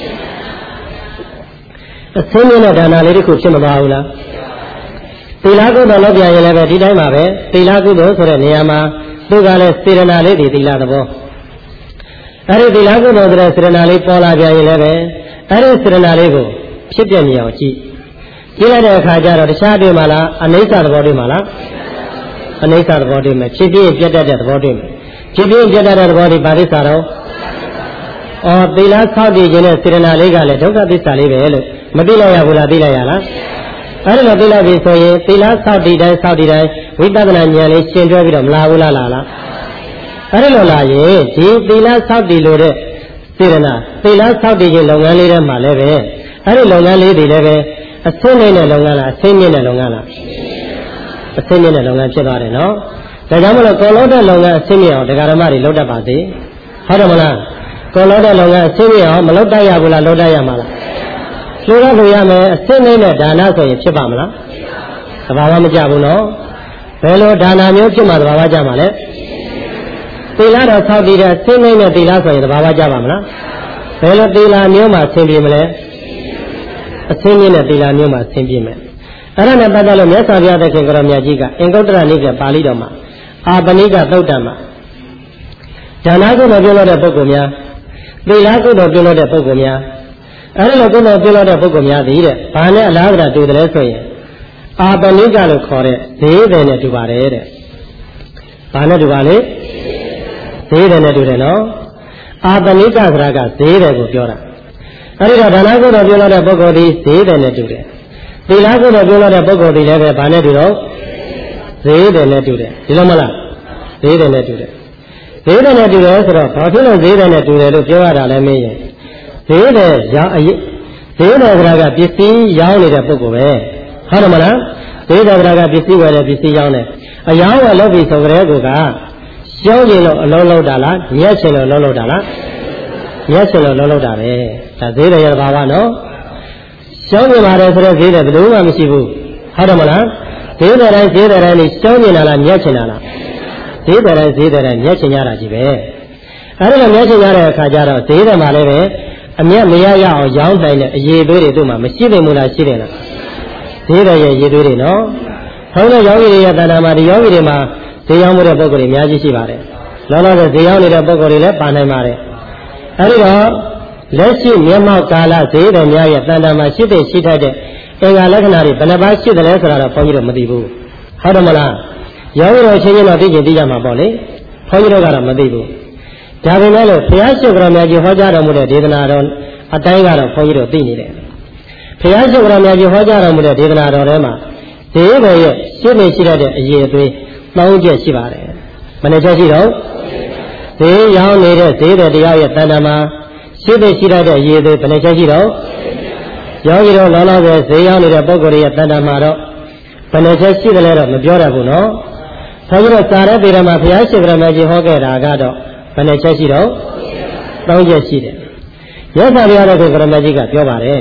အစင်းမြင့်တဲ့ဒါနလေးတစ်ခုဖြစ်မပါဘူးလားသီလကုသိုလ်လုပ်ပြရင်လည်းပဲဒီတိုင်းပါပဲသီလကုသိုလ်ဆိုတဲ့နေရာမှာသူကလည်းစေရနာလေးဒီသီလသဘောအဲဒီသီလကုသိုလ်ဆိုတဲ့စေရနာလေးပေါ်လာပြရင်လည်းပဲအဲဒီစေရနာလေးကိုဖြစ်ပြနေအောင်ကြည့်ကြည့်လိုက်တဲ့အခါကျတော့တခြားတွေ့မှာလားအနိစ္စသဘောတွေ့မှာလားအနိစ္စသဘောတွေ့မယ်ဖြစ်ပြပြတ်တတ်တဲ့သဘောတွေ့မယ်ဖြစ်ပြပြတ်တတ်တဲ့သဘောဒီပါဠိစာတော့အော်သီလဆောက်တည်ခြင်းနဲ့စေရနာလေးကလည်းဒုက္ခသစ္စာလေးပဲလို့မသိလိုက်ရဘူးလားသိလိုက်ရလားအဲ့ဒါသိလိုက်ပြီဆိုရင်သီလဆောက်တည်တိုင်းဆောက်တည်တိုင်းဝိပဿနာဉာဏ်လေးရှင်းတွဲပြီးတော့မလာဘူးလားလားလားအဲ့ဒါလိုလာရင်ဒီသီလဆောက်တည်လို့တဲ့စေရနာသီလဆောက်တည်ခြင်းလုပ်ငန်းလေးထဲမှာလည်းပဲအဲ့ဒီလုပ်ငန်းလေးတွေလည်းပဲအဆင်းနေတဲ့လုပ်ငန်းလားအဆင်းမြင့်တဲ့လုပ်ငန်းလားအဆင်းမြင့်တဲ့လုပ်ငန်းဖြစ်သွားတယ်နော်ဒါကြောင့်မလို့ကောလုံးတဲ့လုပ်ငန်းအဆင်းမြင့်အောင်တရားဓမ္မတွေလုပ်တတ်ပါစေဟုတ်တယ်မလားကောလုံးတဲ့လုပ်ငန်းအဆင်းမြင့်အောင်မလုပ်တတ်ရဘူးလားလုပ်တတ်ရမှာလားလူရလူရမယ်အဆင်းနေတဲ့ဒါနဆိုရင်ဖြစ်ပါမလားသဘာဝမကြဘူးနော်ဘယ်လိုဒါနမျိုးဖြစ်မှာသဘာဝကြမှာလဲသီလတော်ဆောက်တည်တဲ့အဆင်းနေတဲ့သီလဆိုရင်သဘာဝကြပါမလားဘယ်လိုသီလမျိုးမှာဆင်းပြေမလဲအဆင်းမြင့်တဲ့သီလမျိုးမှာဆင်းပြေမယ်အဲ့ဒါနဲ့ပတ်သက်လို့မြတ်စွာဘုရားသခင်ကတော်မြတ်ကြီးကအင်္ဂုတ္တရနိကေပါဠိတော်မှာအာပနိကသုတ်တံမှာဒါနကုသိုလ်ပြုလို့တဲ့ပုဂ္ဂိုလ်များသီလကုသိုလ်ပြုလို့တဲ့ပုဂ္ဂိုလ်များအဲ့ဒီလိုကုသိုလ်ပြုလို့တဲ့ပုဂ္ဂိုလ်များသည်တဲ့ဘာနဲ့အလားတူတူတယ်ဆိုရင်အာပနိကလို့ခေါ်တဲ့ဈေးတယ်နဲ့တူပါတယ်တဲ့ဘာနဲ့တူပါလဲဈေးတယ်နဲ့တူတယ်နော်အာပနိကဆိုတာကဈေးတယ်ကိုပြောတာအဲ့ဒီတော့ဒါနကုသိုလ်ပြုလို့တဲ့ပုဂ္ဂိုလ်သည်ဈေးတယ်နဲ့တူတယ်သီလကုသိုလ်ပြုလို့တဲ့ပုဂ္ဂိုလ်သည်လည်းပဲဘာနဲ့တူတော့ဈေးတယ်နဲ့တူတယ်ဒီလိုမလားဈေးတယ်နဲ့တူတယ်ဈေးတယ်နဲ့တူတယ်ဆိုတော့ဘာဖြစ်လို့ဈေးတယ်နဲ့တူတယ်လို့ပြောရတာလဲမင်းရဲ့ဈေးတယ်ရောင်းအရေးဈေးတယ်ဆိုတာကပစ္စည်းရောင်းနေတဲ့ပုဂ္ဂိုလ်ပဲဟုတ်တယ်မလားဈေးတယ်ဆိုတာကပစ္စည်းဝယ်တယ်ပစ္စည်းရောင်းတယ်အယောင်းဝယ်လို့ပြီဆိုကြတဲ့ကောကရှောင်းရင်လို့အလုံးလုံးတာလားညက်ချင်လို့လုံးလုံးတာလားညက်ချင်လို့လုံးလုံးတာပဲဒါဈေးတယ်ရဲ့ဘာဝနော်ရှောင်းနေပါတယ်ဆိုတော့ဈေးတယ်ဘယ်လိုမှမရှိဘူးဟုတ်တယ်မလားဈေးတယ်တိုင်းဈေးတယ်တိုင်းนี่ရှောင်းနေတာလားညက်ချင်တာလားဈေးတယ်တိုင်းဈေးတယ်တိုင်းညက်ချင်ကြတာကြီးပဲအဲ့ဒါလိုညက်ချင်ကြတဲ့အခါကျတော့ဈေးတယ်မှာလည်းပဲအမျက်မရရအောင်ရောင်းတိုင်းတဲ့အရေးသွေးတွေတို့မှာမရှိနိုင်ဘူးလားရှိတယ်လားဈေးတယ်ရဲ့ရေးသွေးတွေနော်ဘုန်းတော်ယောဂီတွေရဲ့တဏ္ဍာမှာဒီယောဂီတွေမှာဈေးရောင်းမှုတဲ့ပုဂ္ဂိုလ်တွေအများကြီးရှိပါတယ်လောလောဆယ်ဈေးရောင်းနေတဲ့ပုဂ္ဂိုလ်တွေလည်းပါနိုင်ပါတယ်အဲ့ဒီတော့လက်ရှိမျက်မှောက်ကာလဈေးတော်များရဲ့တဏ္ဍာမှာရှိတဲ့ရှိထိုက်တဲ့အင်္ဂါလက္ခဏာတွေဘယ်နှပါးရှိတယ်လဲဆိုတာတော့ဘုန်းကြီးတို့မသိဘူးဟုတ်တယ်မလားယောဂီတော်ချင်းချင်းတော့သိချင်သိကြမှာပေါ့လေဘုန်းကြီးတို့ကတော့မသိဘူးဒါပေမဲ့လို့ဘုရားရှိခိုးတော်များကြီးဟောကြားတော်မူတဲ့ဒေသနာတော်အတိုင်းကတော့ဘုန်းကြီးတို့သိနေတယ်ဘုရားရှိခိုးတော်များကြီးဟောကြားတော်မူတဲ့ဒေသနာတော်ထဲမှာဈေးတော်ရဲ့ရှိနေရှိတဲ့အရေးအသွေးသုံးချက်ရှိပါတယ်မနေ့ချက်ရှိတော့ဈေးရောင်းနေတဲ့ဈေးတဲ့တရားရဲ့တဏ္ဍာမှာရှိတဲ့ရှိတဲ့အရေးအသွေးဘယ်နှချက်ရှိတော့ယောဂီတို့လောလောဆယ်ဈေးရောင်းနေတဲ့ပုဂ္ဂိုလ်ရဲ့တဏ္ဍာမှာတော့ဘယ်နှချက်ရှိတယ်လဲတော့မပြောတတ်ဘူးနော်ဘုန်းကြီးတို့စာရဲပေရမှာဘုရားရှိခိုးတော်များကြီးဟောခဲ့တာကတော့ဘယ်နှချက်ရှိတော့သုံးချက်ရှိတယ်ရသဗျာတဲ့ကိုကရမကြီးကပြောပါတယ်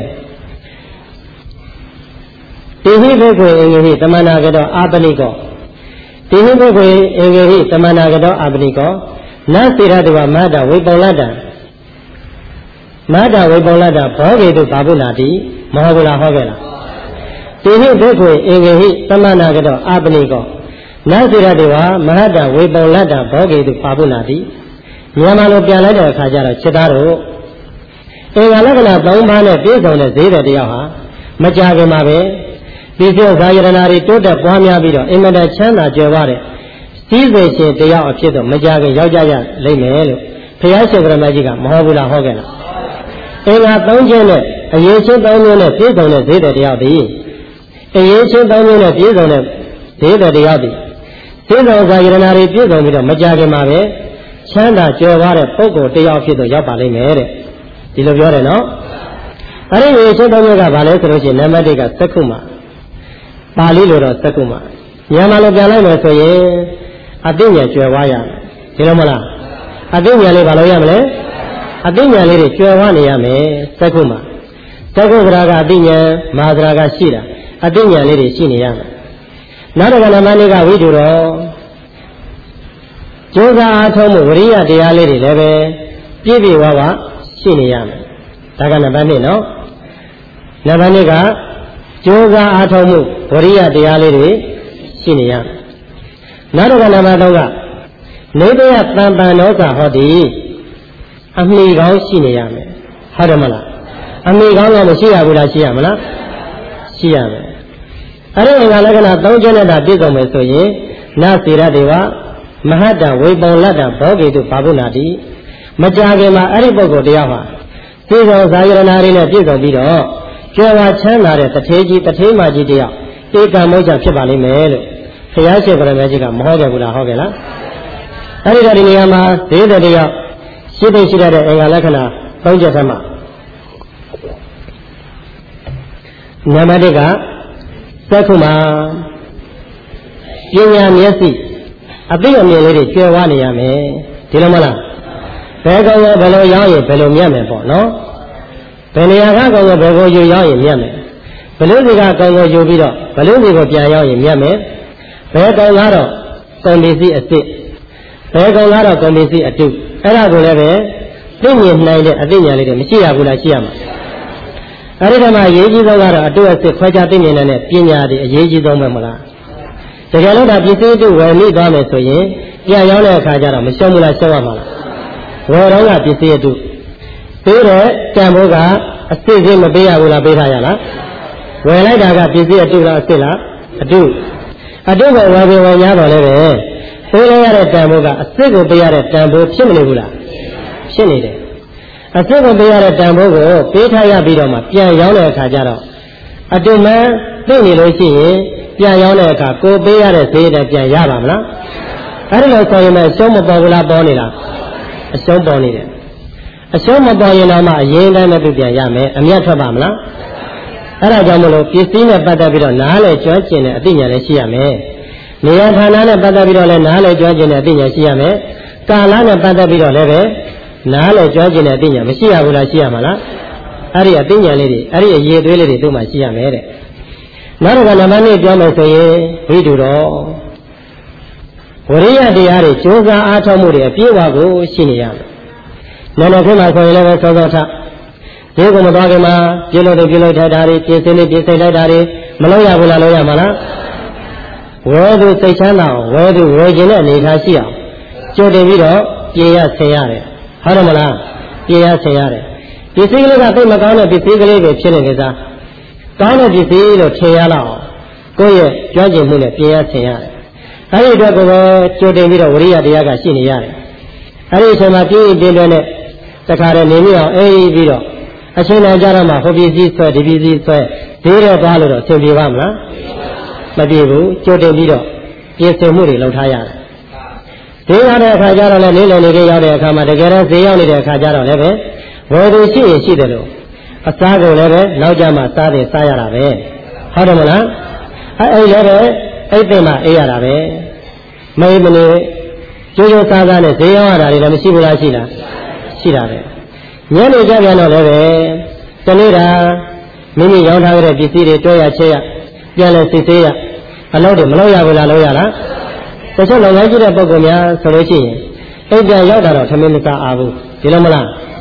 တိဟိဘုခေအင်္ဂဟိတမနာကတောအာပနိကောတိဟိဘုခေအင်္ဂဟိတမနာကတောအာပနိကောနသေရတဝမဟတဝိပောလတံ Mata Vipolata, Bogi to Babulati, Mahabula Hogela. Tihi Dekui, Ingehi, Tamanagado, Abnigo. Nasira Deva, Mahada, Vipolata, Bogi to Babulati. Yamalo Pialada, Kajara, Chedaro. Ingalagana, Baumana, based on the Zeta Diaha, Majagamabe. This is Zayaranari to the Pamia Bido, Imada Chana Javare. Steve they are appeared of Majaga Yaja, Lemel, Piasha Magica, Mahabula Hogana. Ega Dungeon, a Yesha Dungeon, Piz on the Zeta Diabi. A Yesha Dungeon, Piz on the Zeta Diabi. Caesar Zayaranari Piz on the Majaga Mabe, Chana Javare, Poco, they are appeared of Yapali Mere. Did you know? I didn't Yesha Dunga Vales, Namadiga, Sakuma. Pali Lura Sakuma. Yamalo Galama Soye, Adinya Chuawaya, Tilamala. Adinya Levalayamle, Adinya Lady Chuawaniame, Sakuma. Sakubraga Adinya, Madraga Shira, Adinya Lady Shiniana. Nadagana Maniga Viduro Joga Atomu, Ria de Aledi Leve, Pibi Wawa, Shiniana. Tagana Banino Navaniga. Joga Atomu, Korea de Aliri, Sinia. Naruga Namadoga. Nebea Pambanosa Hodi. Amigo Sinia. Hadamala. Amigo Sia Buddha Siamala. Siam. Arangana, don't generate Bizome Soye, Nasira Deva, Mahada, Webon Lada, Bogi to Pabunadi, Majagema, Aribogo Diava. Caesar Zayaranari, Pizo Bido. Java Chana, the Teji, the Temaji, Eka Moja Chibali Mel, Fiasha Magica, Moga Buddha Hogela. Aridariama, Deda Dia, Sitting Shida and Alakana, Ponjasama Namadiga, Sakuma, Yanya Yesi, a big lady, Giovanni, Tilamala, Pego, Bello Yai, Bello Yame, no? Peniaga go Bego Yai in Yame. Pelusiga go Yubido, Pelusigo Piao in Yame. Pego Laro, Condisi a stick. Pego Laro Condisi a two. Elago Leve, Pinion Nine, a Dinia, Machia Gulachiam. Aridama Yeji Lara, a two a stick, Fajatinian and a Pina, a Yeji Domamala. The Galata Pisi were me garments to ye, Yayana Kajara, Mishamula Shavamala. Where all that you see do. Pere, Tamoga, a season of Bea Ula Behayala. When I got busy a two stilla, a do. A do what we were never living. Pere at Tamoga, a single Bea at Tambo, Chimneyula. Shinny. A single Bea at Tambo, Petaya Bidoma, Pia Yana Kajaro. A do man, Penny Lucy, Pia Yana, go Bea at Bea at Yavamla. I don't know, so you may show Mabula Bonilla. A show Bonilla. A show my boy in Ama, Yen and Abia Yame, and Yatabamla. Arajamolo, Piscina Badabiro, Nale, George in Adinia Siame. Niatana Badabiro, Nale, George in Adinia Siame. Kalana Badabiro Leve, Nale, George in Adinia, Messia Ula Siamala. Ari Adinia lady, Ari a year really to my Siame. Naragamani Jamasoye, we do all. Korea de Ari, Joga Atomuri, a few ago, Shiniam. Nanakuma for eleven Sogota. Diego Madagama, Gilo de Gilo Tadari, Tisili, Tisadari, Maloya Bulaloya Mala. Where do they stand now? Where do Regina Nikasia? Joe de Vido, Pia Sayare. Haramala, Pia Sayare. Tisili got the Magana, Tisili with Chinesa. Gana Tisilo Chayala. Goye, Judging Mula, Pia Sayare. Hari Dago, Joe de Vido, Ria Diaga Siniare. Hari Samaki, Dindone. Sakara Nimio, A. Vido. Ashina Jarama, Hobisi, Sir, Divisi, Sir, Dira Ballo, Sivamla, Madibu, Jote Vido, Yes, Muri, Lotaya. They are a Kajara and Nila Kama, the Gara, they only the Kajara level. Where do you see? She do. A Sago level, Naujama, Sadi, Sayarabe. Hadamala, I level, Aitema, Ayarabe. Maimene, Jojo Sagane, they are a Missibula Sina. Yellow Javano Leve, Tanira, Mini Yonha, Pisiri, Toya Chea, Yellow Sisia, allowed him, Loya with Aloyala. The son of Nigeria Bogomia, Sorochi, Aja Yoda, Tamilita Abu, Tilomala.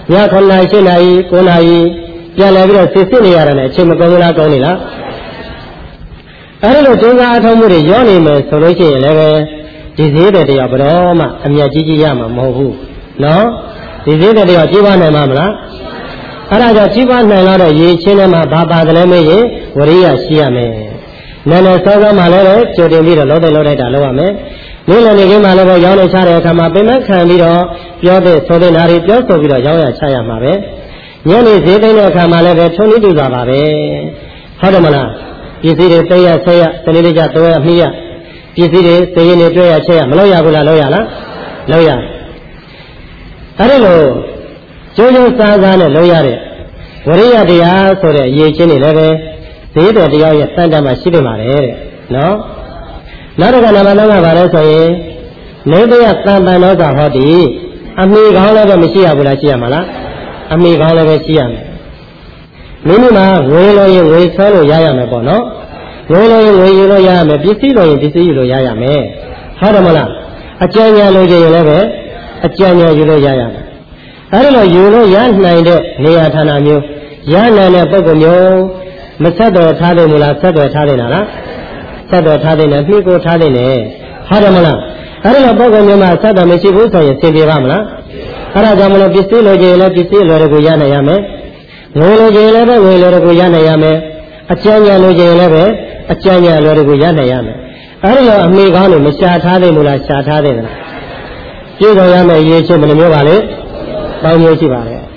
ညခုနှစ်နာရီရှစ်နာရီကိုးနာရီပြန်လည်ပြီးတော့စစ်စစ်နေရတာနဲ့အချိန်မကုန်ဘူးလားကောင်းနေလားအဲဒီလိုကျိုးစားအထောက်မှုတွေရောနေမယ်ဆိုလို့ရှိရင်လည်းပဲဒီဈေးတဲ့တရားဘယ်တော့မှအမြတ်ကြီးကြီးရမှာမဟုတ်ဘူးနော်ဒီဈေးတဲ့တရားကြီးပွားနိုင်မှာမလားအဲ့ဒါကြောင့်ကြီးပွားနိုင်တော့ရေချင်းထဲမှာဘာပါတယ်လဲမေးရင်ဝရိယရှိရမယ်နည်းနည်းစောစောမှလည်းပဲကြိုတင်ပြီးတော့လောတဲ့လောတဲ့တာလုပ်ရမယ်နေ့လည်နေ့ခင်းမှလည်းပဲရောင်းနေချတဲ့အခါမှာပင်မခံပြီးတော့ပြောတဲ့ဆိုတဲ့နာရီပြောဆိုပြီးတော့ရောင်းရချရမှာပဲညနေဈေးသိမ်းတဲ့အခါမှာလည်းပဲထုံးနည်းတူတာပါပဲဟုတ်တယ်မလားပစ္စည်းတွေသိရဆက်ရတနေ့ကြတော့ရမိရပစ္စည်းတွေသိရင်တွေတွေ့ရချက်ရမလို့ရဘူးလားလို့ရလားလို့ရအဲ့ဒါလို့ကျိုးကျိုးစားစားနဲ့လို့ရတဲ့ဝရိယတရားဆိုတဲ့အရေးချင်းတွေလည်းပဲဈေးတဲ့တရားရဲ့စံတမ်းမှာရှိနေပါတယ်တဲ့နော်နောက်တစ်ခါနံပါတ်သုံးကဘာလဲဆိုရင်နေတရသံပန်သောသာဟောတိအမိကောင်းလည်းပဲမရှိရဘူးလားရှိရမှာလားအမိကောင်းလည်းပဲရှိရမယ်မိမိမှာငွေလို့ရင်ငွေဆွဲလို့ရရမယ်ပေါ့နော်ငွေလို့ရင်ငွေယူလို့ရရမယ်ပစ္စည်းလို့ရင်ပစ္စည်းယူလို့ရရမယ်ဟုတ်တယ်မလားအကျဉ်းညာလို့ကြရင်လည်းပဲအကျဉ်းညာယူလို့ရရမယ်အဲဒီလိုယူလို့ရနိုင်တဲ့နေရာဌာနမျိုးရနိုင်တဲ့ပုဂ္ဂိုလ်မျိုးမဆက်တော်ထားတယ်မလားဆက်တော်ထားတယ်လားဆက်တော်ထားတယ်နဲ့နှိကိုထားတယ်နဲ့ဟုတ်တယ်မလားအဲဒီလိုပုဂ္ဂိုလ်မျိုးမှာဆက်တော်မရှိဘူးဆိုရင်သင်ပြပါမလားအဲဒါကြောင့်မလို့ပစ္စည်းလိုကြရင်လည်းပစ္စည်းလိုတွေကိုရနိုင်ရမယ်ငွေလိုကြရင်လည်းငွေလိုတွေကိုရနိုင်ရမယ်အကျဉ်းညာလိုကြရင်လည်းပဲအကျဉ်းညာလိုတွေကိုရနိုင်ရမယ်အဲဒီလိုအမိကောင်းလို့မရှာထားတယ်မလားရှာထားတယ်လားပြည့်စုံရမယ်အရေးချင်းဘယ်လိုမျိုးပါလဲပေါင်းမျိုးရှိပါလေ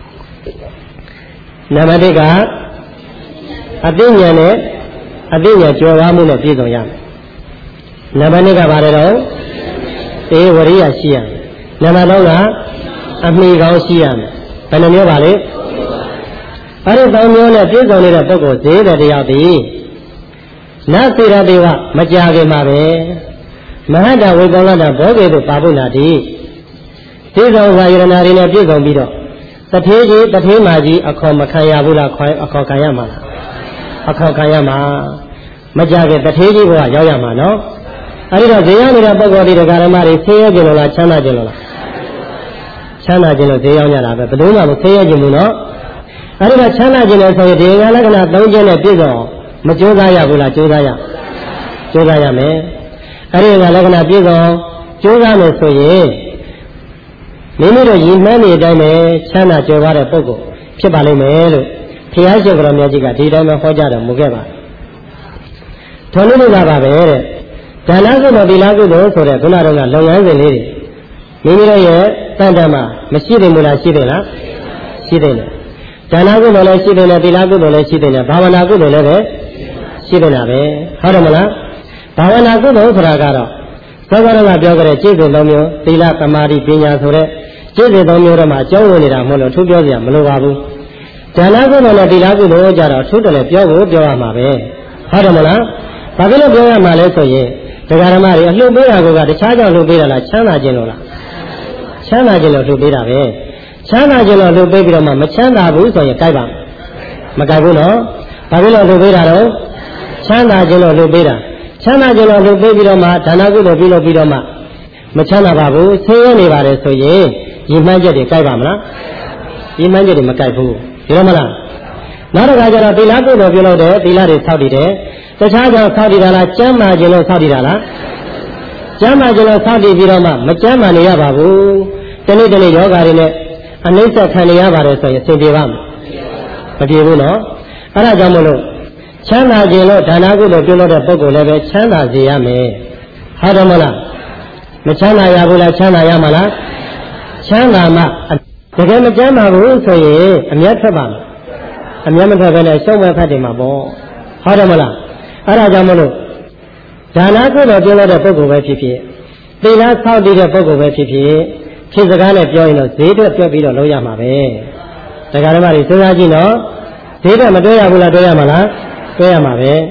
နံပါတ်တစ်ကအသိဉာဏ်နဲ့အသိဉာဏ်ကျော်ဝါမှုနဲ့ပြည့်စုံရမယ်နံပါတ်နှစ်ကဘာလဲတော့အေဝရိယရှိရမယ်နံပါတ်သုံးကအမိကောင်းရှိရမယ်ဘယ်နှမျိုးပါလဲအဲဒီသုံးမျိုးနဲ့ပြည့်စုံနေတဲ့ပုဂ္ဂိုလ်ဈေးတဲ့တရားသည်နတ်စေရတေဝမကြခင်မှာပဲမဟာတဝိကောလတဘောကေတုပါပုဏ္ဏတိသိသောဝါယရဏတွေနဲ့ပြည့်စုံပြီးတော့တထေးကြီးတထေးမာကြီးအခေါ်မခံရဘူးလားခွဲအခေါ်ခံရမှာလားအခေါ်ခံရမှာမကြခင်တထေးကြီးဘဝရောက်ရမှာနော်အဲဒီတော့ဈေးရောက်နေတဲ့ပုဂ္ဂိုလ်တွေဓမ္မတွေဆင်းရဲကြလို့လားချမ်းသာကြလို့လားချမ်းသာကြလို့ဈေးရောက်ကြတာပဲဘယ်လိုမှမဆင်းရဲကြဘူးနော်အဲဒီတော့ချမ်းသာကြလို့ဆိုရင်ဒီငါလက္ခဏာသုံးချက်နဲ့ပြည့်စုံမကြိုးစားရဘူးလားကြိုးစားရကြိုးစားရမယ်အဲဒီငါလက္ခဏာပြည့်စုံကြိုးစားမယ်ဆိုရင်မိမိတို့ရည်မှန်းနေတိုင်းပဲချမ်းသာကြွယ်ဝတဲ့ပုဂ္ဂိုလ်ဖြစ်ပါလိမ့်မယ်လို့ဘုရားရှင်ကတော်မြတ်ကြီးကဒီတိုင်းပဲဟောကြားတော်မူခဲ့ပါထော်လို့လာပါပဲတဲ့ဒါနကုသိုလ်သီလကုသိုလ်ဆိုတဲ့ခုနကလုပ်ငန်းစဉ်လေးတွေမိမိတို့ရဲ့တန်တမ်းမှာမရှိတယ်မလားရှိတယ်လားရှိတယ်လေဒါနကုသိုလ်လည်းရှိတယ်လေသီလကုသိုလ်လည်းရှိတယ်လေဘာဝနာကုသိုလ်လည်းပဲရှိတယ်လားပဲဟုတ်တယ်မလားဘာဝနာကုသိုလ်ဆိုတာကတော့သောကရကပြောကြတဲ့ကျင့်စဉ်သုံးမျိုးသီလသမာဓိပညာဆိုတဲ့ကျင့်စဉ်သုံးမျိုးတော့မှအကျုံးဝင်နေတာမဟုတ်လို့ထူးပြောစရာမလိုပါဘူးဒါနကုသိုလ်နဲ့သီလကုသိုလ်ကြတော့ထူးတယ်လေပြောဖို့ပြောရမှာပဲဟုတ်တယ်မလားဘာဖြစ်လို့ပြောရမှာလဲဆိုရင်ဒကာဓမ္မတွေအလှုပ်ပေးတာကတခြားကြောင့်လှုပ်ပေးတာလားချမ်းသာခြင်းလို့လားချမ်းသာခြင်းလို့လှုပ်ပေးတာပဲချမ်းသာခြင်းလို့လှုပ်ပေးပြီးတော့မှမချမ်းသာဘူးဆိုရင်ကြိုက်ပါမကြိုက်ဘူးနော်ဘာဖြစ်လို့လှုပ်ပေးတာတော့ချမ်းသာခြင်းလို့လှုပ်ပေးတာချမ်းသာခြင်းလို့လှုပ်ပေးပြီးတော့မှဒါနကုသိုလ်ပြုလုပ်ပြီးတော့မှမချမ်းသာပါဘူးဆင်းရဲနေပါတယ်ဆိုရင်ရည်မှန်းချက်တွေကြိုက်ပါမလားရည်မှန်းချက်တွေမကြိုက်ဘူးဒီလိုမလားနောက်တစ်ခါကျတော့သီလကုသိုလ်ပြုလုပ်တယ်သီလတွေဆောက်တည်တယ်တခြားကြောင့်ဆောက်တည်တာလားကျမ်းမာခြင်းလို့ဆောက်တည်တာလားကျမ်းမာခြင်းလို့ဆောက်တည်ပြီးတော့မှမကျမ်းမာနေရပါဘူးတနေ့တနေ့ယောဂါတွေနဲ့အနိစ္စခံနေရပါတယ်ဆိုရင်သင်ပြေပါမမပြေဘူးနော်အဲ့ဒါကြောင့်မလို့ချမ်းသာခြင်းလို့ဒါနကုသိုလ်ပြုလုပ်တဲ့ပုဂ္ဂိုလ်လည်းပဲချမ်းသာစေရမယ်ဟုတ်တယ်မလားမချမ်းသာရဘူးလားချမ်းသာရမှာလားချမ်းသာမှတကယ်မချမ်းသာဘူးဆိုရင်အမျက်ထွက်ပါမယ်အမျက်မထွက်ဘဲနဲ့ရှုံးမဲ့ဖတ်တယ်မှာပေါ့ဟုတ်တယ်မလားအဲ့ဒါကြောင့်မလို့ဒါနကုသိုလ်ပြုလုပ်တဲ့ပုဂ္ဂိုလ်ပဲဖြစ်ဖြစ်သီလဆောက်တည်တဲ့ပုဂ္ဂိုလ်ပဲဖြစ်ဖြစ်ဖြစ်စကားနဲ့ပြောရင်တော့ဈေးတက်ပြတ်ပြီးတော့လုပ်ရမှာပဲဒကာဓမ္မတွေစဉ်းစားကြည့်နော်ဈေးတက်မတွဲရဘူးလားတွဲရမှာလားတွဲရမှာပဲ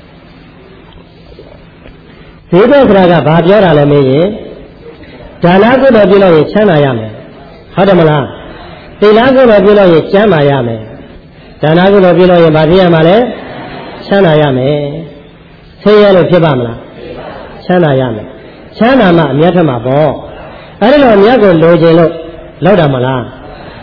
ဈေးတက်ဆိုတာကဘာပြောတာလဲမေးရင်ဒါနကုသိုလ်ပြုလို့ရင်ချမ်းသာရမယ်ဟုတ်တယ်မလားသီလကုသိုလ်ပြုလို့ရင်ကျမ်းမာရမယ်ဒါနကုသိုလ်ပြုလို့ရင်ဘာဖြစ်ရမှာလဲချမ်းသာရမယ်ဆင်းရဲလို့ဖြစ်ပါမလားချမ်းသာရမယ်ချမ်းသာမှအမျက်ထွက်မှာပေါ့အဲ့ဒီလိုအမျက်ကိုလိုချင်လို့လောက်တာမလား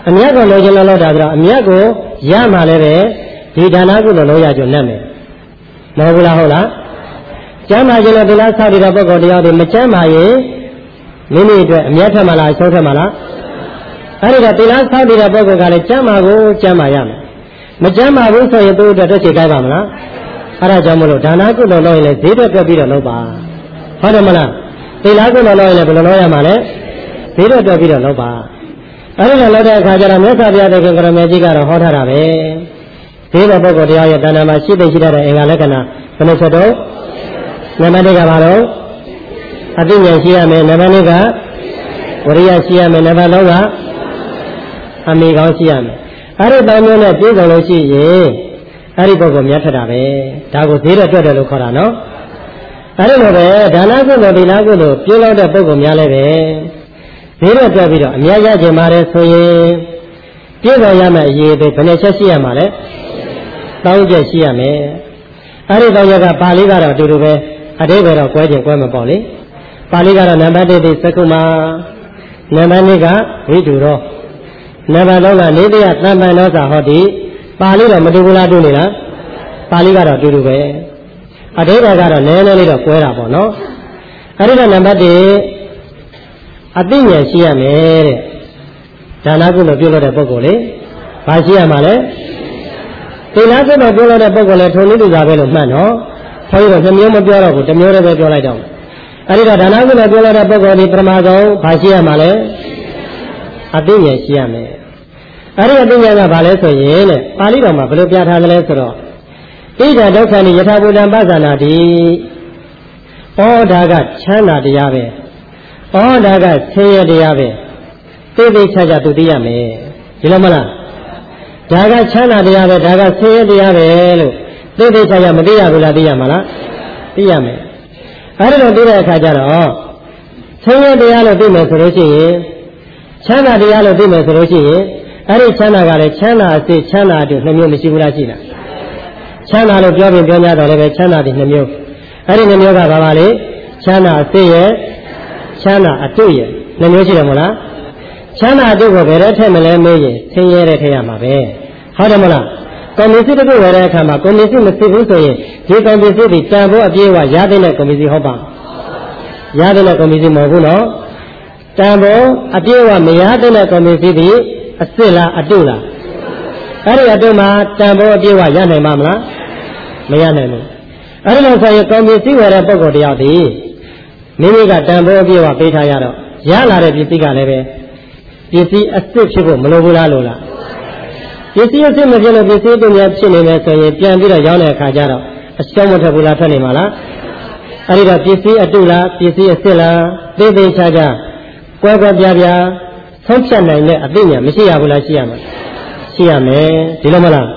အမြတ်ကိုလိုချင်လို့လောက်တာဆိုတော့အမြတ်ကိုရမှလည်းပဲဒီဒါနကုသိုလ်လုံးရကြနဲ့မယ်မဟုတ်ဘူးလားဟုတ်လားကျမ်းမာခြင်းနဲ့ဒီလားဆောက်တည်တဲ့ပုဂ္ဂိုလ်တရားတွေမကျမ်းမာရင်မိမိအတွက်အမြတ်ထက်မှလားအဆုံးထက်မှလားအဲ့ဒီတော့ဒီလားဆောက်တည်တဲ့ပုဂ္ဂိုလ်ကလည်းကျမ်းမာကိုကျမ်းမာရမယ်မကျမ်းမာဘူးဆိုရင်သူ့အတွက်တက်ချေကြိုက်ပါမလားအဲ့ဒါကြောင့်မလို့ဒါနကုသိုလ်လုံးရင်လည်းဈေးတွက်တွက်ပြီးတော့လုပ်ပါဟုတ်တယ်မလားဒီလားကုသိုလ်လုံးရင်လည်းဘယ်လိုလုပ်ရမှာလဲဈေးတွက်တွက်ပြီးတော့လုပ်ပါအဲ့ဒီလိုလုပ်တဲ့အခါကျတော့မြတ်စွာဘုရားသခင်ကရမေကြီးကတော့ဟောထားတာပဲဈေးတဲ့ပုဂ္ဂိုလ်တရားရဲ့တဏ္ဍာမှာရှိတဲ့ရှိတဲ့အင်္ဂါလက္ခဏာဘယ်နှချက်တော့နံပါတ်တစ်ကဘာလို့အသိဉာဏ်ရှိရမယ်နံပါတ်နှစ်ကဝရိယရှိရမယ်နံပါတ်သုံးကအမိကောင်းရှိရမယ်အဲ့ဒီတောင်းမျိုးနဲ့ပြည့်စုံလို့ရှိရင်အဲ့ဒီပုဂ္ဂိုလ်မြတ်ထတာပဲဒါကိုဈေးတဲ့တွက်တယ်လို့ခေါ်တာနော်အဲ့ဒီလိုပဲဒါနကုသိုလ်ဒီနာကုသိုလ်ပြုလုပ်တဲ့ပုဂ္ဂိုလ်များလည်းပဲဈေးတဲ့တွက်ပြီးတော့အများရခြင်းပါတယ်ဆိုရင်ပြည့်စုံရမယ့်အရေးတွေဘယ်နှချက်ရှိရမှာလဲတောင်းချက်ရှိရမယ်အဲ့ဒီတောင်းချက်ကပါဠိကတော့အတူတူပဲအတိပ္ပယ်တော့ကွဲခြင်းကွဲမပေါ့လေပါဠိကတော့နံပါတ်တစ်ဒီသက္ကုမာနံပါတ်နှစ်ကဝိတုရောနံပါတ်သုံးကနေတယသံပန်သောသာဟောတိပါဠိတော့မတူဘူးလားတူနေလားပါဠိကတော့အတူတူပဲအတိပ္ပယ်ကတော့နည်းနည်းလေးတော့ကွဲတာပေါ့နော်အဲ့ဒီတော့နံပါတ်တစ်အသိဉာဏ်ရှိရမယ်တဲ့ဒါနကုသိုလ်ပြုလုပ်တဲ့ပုဂ္ဂိုလ်လေဘာရှိရမှာလဲသီလကုသိုလ်ပြုလုပ်တဲ့ပုဂ္ဂိုလ်လည်းထုံနည်းတူတာပဲလို့မှတ်နော်ဘုန်းကြီးတို့တစ်မျိုးမပြောတော့ဘူးတစ်မျိုးတည်းပဲပြောလိုက်တော့အဲ့ဒီတော့ဒါနကုသိုလ်ပြုလုပ်တဲ့ပုဂ္ဂိုလ်ဒီပထမဆုံးဘာရှိရမှာလဲအသိဉာဏ်ရှိရမယ်အဲ့ဒီအသိဉာဏ်ကဘာလဲဆိုရင်တဲ့ပါဠိတော်မှာဘယ်လိုပြထားသလဲဆိုတော့ဣဒဒုက္ခနိယထာဘူတံပသနာတိဩဒါကချမ်းသာတရားပဲဩဒါကဆင်းရဲတရားပဲသိသိချာချာသူသိရမယ်ဒီလိုမလားဒါကချမ်းသာတရားပဲဒါကဆင်းရဲတရားပဲလို့သိသိချာချာမသိရဘူးလားသိရမှာလားသိရမယ်အဲ့ဒီလိုသိတဲ့အခါကျတော့ဆင်းရဲတရားလို့သိမယ်ဆိုလို့ရှိရင်ချမ်းသာတရားလို့သိမယ်ဆိုလို့ရှိရင်အဲ့ဒီချမ်းသာကလည်းချမ်းသာအစစ်ချမ်းသာအတူနှစ်မျိုးမရှိဘူးလားရှိလားချမ်းသာလို့ပြောရင်ပြောကြတော့လည်းပဲချမ်းသာတယ်နှစ်မျိုးအဲ့ဒီနှစ်မျိုးကဘာပါလဲချမ်းသာအစစ်ရဲ့ချမ်းသာအတုရဲ့နှစ်မျိုးရှိတယ်မဟုတ်လားချမ်းသာအတုကိုဘယ်တော့ထည့်မလဲမေးရင်ဆင်းရဲတဲ့ထည့်ရမှာပဲဟုတ်တယ်မလားကွန်မြူနစ်တစ်ခုဝယ်တဲ့အခါမှာကွန်မြူနစ်မရှိဘူးဆိုရင်ဒီကွန်မြူနစ်ဒီတန်ဖို့အပြည့်အဝရတဲ့ကွန်မြူနစ်ဟုတ်ပါရတဲ့ကွန်မြူနစ်မဟုတ်ဘူးနော်တန်ဖို့အပြည့်အဝမရတဲ့ကွန်မြူနစ်ဒီအစ်စ်လားအတုလားအဲ့ဒီအတုမှာတန်ဖို့အပြည့်အဝရနိုင်မှာမလားမရနိုင်ဘူးအဲ့ဒီလိုဆိုရင်ကွန်မြူနစ်ဝယ်တဲ့ပုဂ္ဂိုလ်တယောက်ဒီမိမိကတန်ဖိုးအပြည့်အဝပေးထားရတော့ရလာတဲ့ပစ္စည်းကလည်းပဲပစ္စည်းအစ်စ်ဖြစ်ဖို့မလိုဘူးလားလို့လားပစ္စည်းအစ်စ်မဖြစ်လို့ပစ္စည်းတူများဖြစ်နေမယ်ဆိုရင်ပြန်ပြီးတော့ရောင်းတဲ့အခါကျတော့အရှုံးမထွက်ဘူးလားထွက်နေမှာလားအဲ့ဒီတော့ပစ္စည်းအတုလားပစ္စည်းအစ်စ်လားသိသိချာချာကွဲကွဲပြားပြားဆုံးဖြတ်နိုင်တဲ့အသိဉာဏ်မရှိရဘူးလားရှိရမှာရှိရမယ်ဒီလိုမလား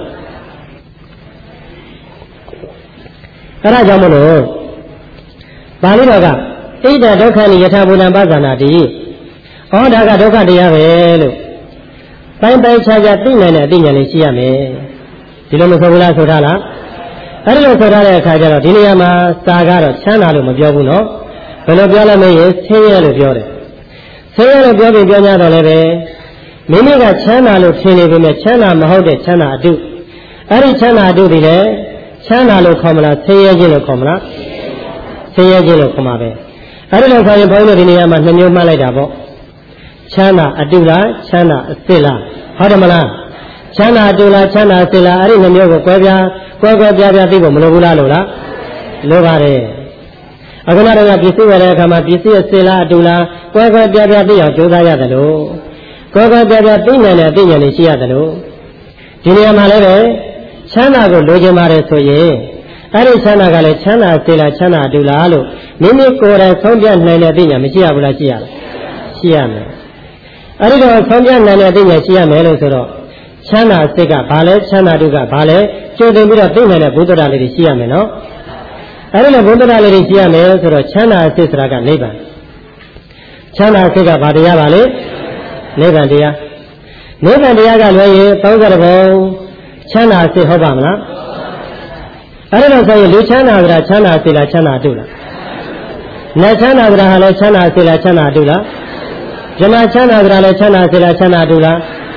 အဲ့ဒါကြောင့်မလို့ပါဠိတော်ကဣဒဒုက္ခနိယထာဘူတံပသနာတိဩဒါကဒုက္ခတရားပဲလို့ပိုင်းပိုင်းခြားခြားသိနိုင်တဲ့အသိဉာဏ်လေးရှိရမယ်ဒီလိုမဆိုဘူးလားဆိုထားလားအဲ့ဒီလိုဆိုထားတဲ့အခါကျတော့ဒီနေရာမှာစာကတော့ချမ်းသာလို့မပြောဘူးနော်ဘယ်လိုပြောလဲမရင်ဆင်းရဲလို့ပြောတယ်ဆင်းရဲလို့ပြောပြီးပြောကြတော့လည်းပဲမိမိကချမ်းသာလို့ထင်နေပေမဲ့ချမ်းသာမဟုတ်တဲ့ချမ်းသာအတုအဲ့ဒီချမ်းသာအတုဒီလေချမ်းသာလို့ခေါ်မလားဆင်းရဲခြင်းလို့ခေါ်မလားဆင်းရဲခြင်းလို့ခေါ်မှာပဲအဲ့ဒီလိုဆိုရင်ဘုန်းကြီးတို့ဒီနေရာမှာနှစ်မျိုးမှတ်လိုက်တာပေါ့ချမ်းသာအတုလားချမ်းသာအစစ်လားဟုတ်တယ်မလားချမ်းသာအတုလားချမ်းသာအစစ်လားအဲ့ဒီနှစ်မျိုးကိုကွဲပြားကွဲကွဲပြားပြားသိဖို့မလိုဘူးလားလို့လားလိုပါတယ်အခုနကတော့ပစ္စည်းဝယ်တဲ့အခါမှာပစ္စည်းအစစ်လားအတုလားကွဲကွဲပြားပြားသိအောင်ကြိုးစားရတယ်လို့ကွဲကွဲပြားပြားသိနိုင်တဲ့အသိဉာဏ်တွေရှိရတယ်လို့ဒီနေရာမှာလည်းပဲချမ်းသာကိုလိုချင်ပါတယ်ဆိုရင်အဲ့ဒီချမ်းသာကလည်းချမ်းသာစေလားချမ်းသာအတူလားလို့မိမိကိုယ်တိုင်ဆုံးဖြတ်နိုင်တဲ့အသိဉာဏ်မရှိရဘူးလားရှိရလားရှိရမယ်အဲ့ဒီတော့ဆုံးဖြတ်နိုင်တဲ့အသိဉာဏ်ရှိရမယ်လို့ဆိုတော့ချမ်းသာစိတ်ကဘာလဲချမ်းသာတုကဘာလဲကြိုတင်ပြီးတော့သိနိုင်တဲ့ဘုဒ္ဓတရားလေးတွေရှိရမယ်နော်အဲ့ဒီလိုဘုဒ္ဓတရားလေးတွေရှိရမယ်ဆိုတော့ချမ်းသာစိတ်ဆိုတာကနိဗ္ဗာန်ချမ်းသာစိတ်ကဘာတရားပါလဲနိဗ္ဗာန်တရားနိဗ္ဗာန်တရားကလွယ်ရင်သုံးဆယ်ဘုံချမ်းသာစိတ်ဟုတ်ပါမလားအဲ့ဒါဆိုရင်လူချမ်းသာကြတာချမ်းသာစေလားချမ်းသာတုလားနတ်ချမ်းသာကြတာဟာလည်းချမ်းသာစေလားချမ်းသာတုလားဇမချမ်းသာကြတာလည်းချမ်းသာစေလားချမ်းသာတုလား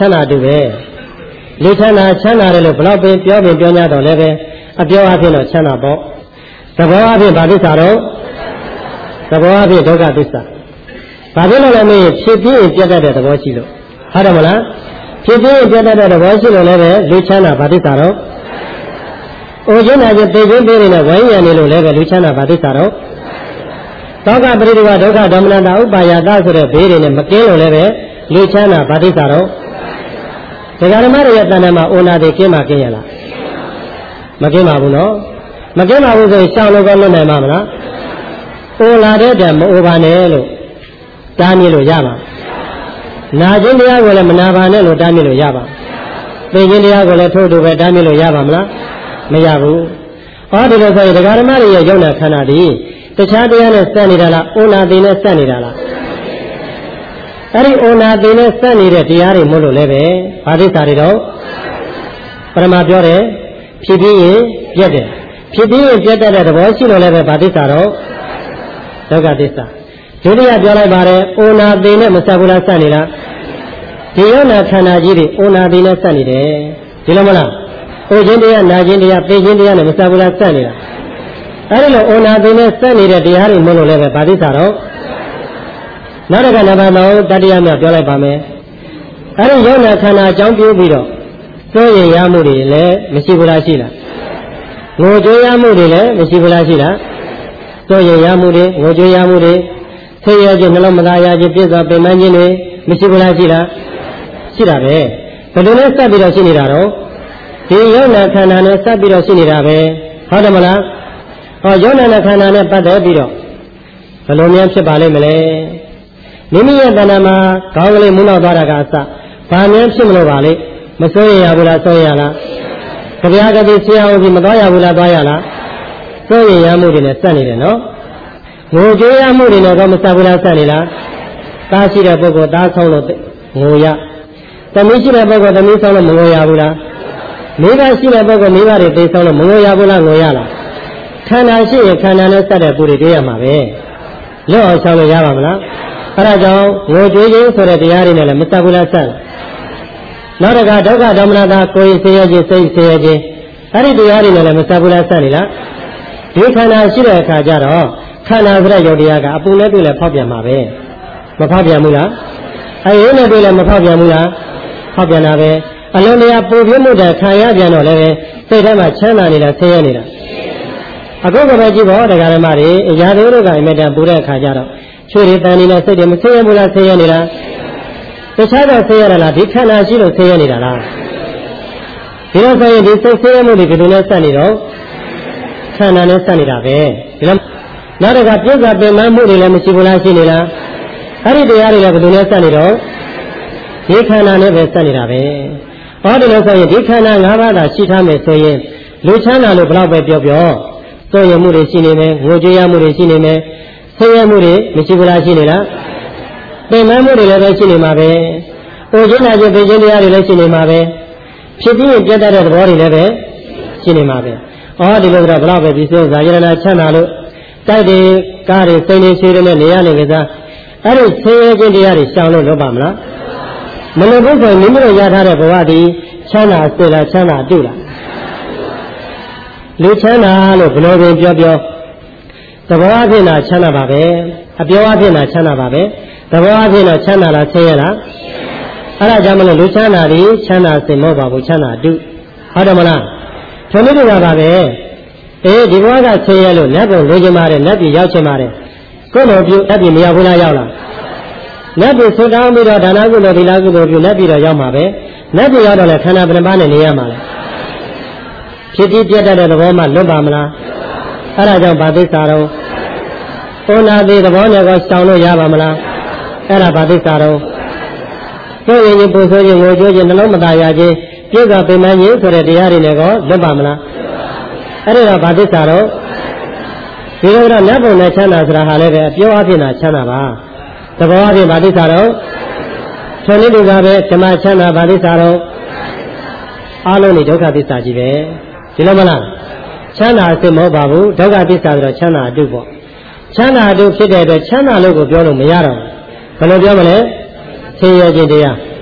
ချမ်းသာတူပဲလူချမ်းသာချမ်းသာတယ်လို့ဘလောက်ပင်ပြောပင်ပြောကြတော့လည်းပဲအပြောအဖြစ်တော့ချမ်းသာပေါ့သဘောအဖြစ်ဗာသစ္စာတော့သဘောအဖြစ်ဒုက္ခသစ္စာဘာဖြစ်လို့လဲမင်းဖြစ်ပြီးရင်ပြတ်တတ်တဲ့သဘောရှိလို့ဟုတ်တယ်မလားဖြစ်ပြီးရင်ပြတ်တတ်တဲ့သဘောရှိလို့လည်းပဲလူချမ်းသာဗာသစ္စာတော့အိုခြင်းနာခြင်းသိခြင်းပေးနေတဲ့ဝိုင်းရံနေလို့လည်းပဲလူချမ်းသာဗာသစ္စာတော့သောကပရိဒီဝဒုက္ခဒေါမနတာဥပါယတာဆိုတဲ့ဘေးတွေနဲ့မကင်းလို့လည်းပဲလူချမ်းသာဗာသစ္စာတော့ဒကာဓမ္မတွေရဲ့တဏ္ဍာမှာအိုနာတွေကင်းမှကင်းရလားမကင်းပါဘူးနော်မကင်းပါဘူးဆိုရင်ရှောင်းလို့ကောလွတ်နိုင်မှာမလားအိုလာတဲ့တည်းမအိုပါနဲ့လို့တားမြစ်လို့ရပါနာခြင်းတရားကိုလည်းမနာပါနဲ့လို့တားမြစ်လို့ရပါသိခြင်းတရားကိုလည်းထို့တူပဲတားမြစ်လို့ရပါမလားမရဘူးဟောဒီလိုဆိုရင်ဒကာဓမ္မတွေရဲ့ယုံနာခန္ဓာဒီတခြားတရားနဲ့စက်နေတာလားအိုနာသိနဲ့စက်နေတာလားအဲ့ဒီအိုနာသိနဲ့စက်နေတဲ့တရားတွေမို့လို့လည်းပဲဘာသစ္စာတွေတော့ပရမပြောတယ်ဖြစ်ပြီးရင်ပြတ်တယ်ဖြစ်ပြီးရင်ပြတ်တဲ့သဘောရှိလို့လည်းပဲဘာသစ္စာတော့ဒုက္ခသစ္စာဒုတိယပြောလိုက်ပါတယ်အိုနာသိနဲ့မစက်ဘူးလားစက်နေလားဒီယုံနာခန္ဓာကြီးတွေအိုနာသိနဲ့စက်နေတယ်ဒီလိုမလားအိုခြင်းတရားနာခြင်းတရားသိခြင်းတရားနဲ့မစက်ဘူးလားစက်နေတာအဲ့ဒီလိုအိုနာသိနဲ့စက်နေတဲ့တရားတွေမို့လို့လည်းပဲဘာသစ္စာတော့နောက်တစ်ခါနံပါတ်သုံးတတိယမြောက်ပြောလိုက်ပါမယ်အဲ့ဒီယုံနာခန္ဓာအကြောင်းပြုပြီးတော့စိုးရိမ်ရမှုတွေလည်းမရှိဘူးလားရှိလားငိုကြွေးရမှုတွေလည်းမရှိဘူးလားရှိလားစိုးရိမ်ရမှုတွေငိုကြွေးရမှုတွေဆေးရခြင်းနှလုံးမသားရခြင်းပြည့်စုံပင်ပန်းခြင်းတွေမရှိဘူးလားရှိလားရှိတာပဲဘယ်လိုလဲစပ်ပြီးတော့ရှိနေတာတော့ဒီယုံနာခန္ဓာနဲ့စပ်ပြီးတော့ရှိနေတာပဲဟုတ်တယ်မလားဟောယုံနာနဲ့ခန္ဓာနဲ့ပတ်သက်ပြီးတော့ဘယ်လိုများဖြစ်ပါလိမ့်မလဲမိမိရဲ့တဏ္ဍာမှာခေါင်းကလေးမူးနောက်သွားတာကအစဘာများဖြစ်မလို့ပါလိမ့်မစိုးရရဘူးလားစိုးရလားကြပြားကတိဆရာဦးကြီးမသွားရဘူးလားသွားရလားစိုးရရမှုတွေနဲ့စက်နေတယ်နော်ငိုကြွေးရမှုတွေနဲ့တော့မစက်ဘူးလားစက်နေလားသားရှိတဲ့ပုဂ္ဂိုလ်သားဆုံးလို့ငိုရသမီးရှိတဲ့ပုဂ္ဂိုလ်သမီးဆုံးလို့မငိုရဘူးလားမိဘရှိတဲ့ပုဂ္ဂိုလ်မိဘတွေသိဆုံးလို့မငိုရဘူးလားငိုရလားခန္ဓာရှိရင်ခန္ဓာနဲ့စက်တဲ့ပုရိတွေ့ရမှာပဲလွတ်အောင်ဆောင်လို့ရပါမလားအဲဒါကြောင့်ငိုကြွေးခြင်းဆိုတဲ့တရားတွေနဲ့လည်းမစက်ဘူးလားစက်နောက်တစ်ခါဒုက္ခဒေါမနတာကိုယ်ဆင်းရဲခြင်းစိတ်ဆင်းရဲခြင်းအဲ့ဒီတရားတွေနဲ့လည်းမစက်ဘူးလားစက်နေလားဒီခန္ဓာရှိတဲ့အခါကျတော့ခန္ဓာဆိုတဲ့ယုတ်တရားကအပူနဲ့တွေ့လဲဖောက်ပြန်မှာပဲမဖောက်ပြန်ဘူးလားအယုံနဲ့တွေ့လဲမဖောက်ပြန်ဘူးလားဖောက်ပြန်တာပဲအလုံးတရားပူပြင်းမှုတဲ့ခံရပြန်တော့လည်းစိတ်ထဲမှာချမ်းသာနေတာဆင်းရဲနေတာအခုကပဲကြည့်ဖို့တရားဓမ္မတွေအရာတွေတို့ကအမြဲတမ်းပူတဲ့အခါကျတော့ချွေတွေတန်နေတဲ့စိတ်တွေမဆင်းရဲဘူးလားဆင်းရဲနေတာတခြားတော့ဆင်းရဲလားဒီခန္ဓာရှိလို့ဆင်းရဲနေတာလားဒီလိုဆိုရင်ဒီစိတ်ဆင်းရဲမှုတွေဘယ်လိုလဲစက်နေတော့ခန္ဓာနဲ့စက်နေတာပဲဒီလိုနောက်တစ်ခါပြစ္ဆာပင်မမှုတွေလည်းမရှိဘူးလားရှိနေလားအဲ့ဒီတရားတွေလည်းဘယ်လိုလဲစက်နေတော့ဒီခန္ဓာနဲ့ပဲစက်နေတာပဲဟောဒီလိုဆိုရင်ဒီခန္ဓာ၅ပါးသာရှိထားမယ်ဆိုရင်လူချမ်းသာလို့ဘယ်တော့ပဲပြောပြောစိုးရိမ်မှုတွေရှိနေမယ်ငိုကြွေးရမှုတွေရှိနေမယ်ဆင်းရဲမှုတွေမရှိဘူးလားရှိနေလားပင်မမှုတွေလည်းပဲရှိနေမှာပဲ။အိုခြင်းနာခြင်းသိခြင်းတရားတွေလည်းရှိနေမှာပဲ။ဖြစ်ပြီးရင်ပြတ်တတ်တဲ့သဘောတွေလည်းပဲရှိနေမှာပဲ။အော်ဒီလိုဆိုတော့ဘလောက်ပဲဒီစိုးဇာယရဏချမ်းသာလို့တိုက်တွေကားတွေစိတ်တွေရှိတွေနဲ့နေရနေကြစားအဲ့ဒီဆင်းရဲခြင်းတရားတွေရှောင်လို့လုပ်ပါမလား။မလုပ်ဘူးဆိုရင်မိမိတို့ရထားတဲ့ဘဝဒီချမ်းသာစေလားချမ်းသာတူလား။လူချမ်းသာလို့ဘယ်လိုပင်ပြောပြောသဘောအဖြစ်သာချမ်းသာပါပဲ။အပြောအဖြစ်သာချမ်းသာပါပဲ။သဘောအဖြစ်တော့ချမ်းသာလားဆင်းရဲလားအဲ့ဒါကြောင့်မလို့လူချမ်းသာတွေချမ်းသာစေမဟုတ်ပါဘူးချမ်းသာတုဟုတ်တယ်မလားထုံးလို့ပါပါပဲအေးဒီဘဝကဆင်းရဲလို့လက်ပုံလိုချင်ပါတယ်လက်ပြည်ရောက်ချင်ပါတယ်ကိုယ်လိုပြုလက်ပြည်မရောက်ဘူးလားရောက်လားလက်ပြည်ဆွတောင်းပြီးတော့ဒါနကုသိုလ်သီလကုသိုလ်ပြုလက်ပြည်တော့ရောက်မှာပဲလက်ပြည်ရောက်တော့လည်းခန္ဓာပရမနဲ့နေရမှာလားဖြစ်ပြီးပြတ်တတ်တဲ့သဘောမှလွတ်ပါမလားအဲ့ဒါကြောင့်ဗာသစ္စာတော့ဩနာတိသဘောနဲ့ကောရှောင်လို့ရပါမလားအဲ့ဒါဗာသစ္စာတော့ကိုယ်ရင်ပူဆိုးခြင်းငိုကြွေးခြင်းနှလုံးမသားရခြင်းပြည့်စုံပင်ပန်းခြင်းဆိုတဲ့တရားတွေနဲ့ကောလွတ်ပါမလားအဲ့ဒါဗာသစ္စာတော့ဒီလိုတော့နတ်ဘုံနဲ့ချမ်းသာဆိုတာဟာလည်းပဲအပြောအဖြစ်သာချမ်းသာပါသဘောအဖြစ်ဗာသစ္စာတော့ဆွေးနွေးတူကပဲဓမ္မချမ်းသာဗာသစ္စာတော့အလုံးနေဒုက္ခသစ္စာကြီးပဲဒီလိုမလားချမ်းသာအစစ်မဟုတ်ပါဘူးဒုက္ခသစ္စာဆိုတော့ချမ်းသာအတုပေါ့ချမ်းသာအတုဖြစ်တဲ့အတွက်ချမ်းသာလို့ကိုပြောလို့မရတော့ဘူးဘယ်လိုပြောမလဲဆင်းရဲခြင်းတရား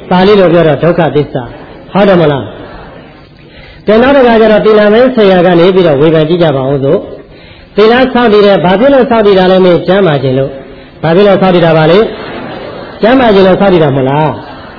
ပါဠိလိုပြောတော့ဒုက္ခသစ္စာဟုတ်တယ်မလားကဲနောက်တစ်ခါကျတော့သီလမင်းဆရာကနေပြီးတော့ဝေဖန်ကြည့်ကြပါဦးစို့သီလဆောက်တည်တယ်ဘာဖြစ်လို့ဆောက်တည်တာလဲမေးကျမ်းပါခြင်းလို့ဘာဖြစ်လို့ဆောက်တည်တာပါလဲကျမ်းပါခြင်းလို့ဆောက်တည်တာမဟုတ်လား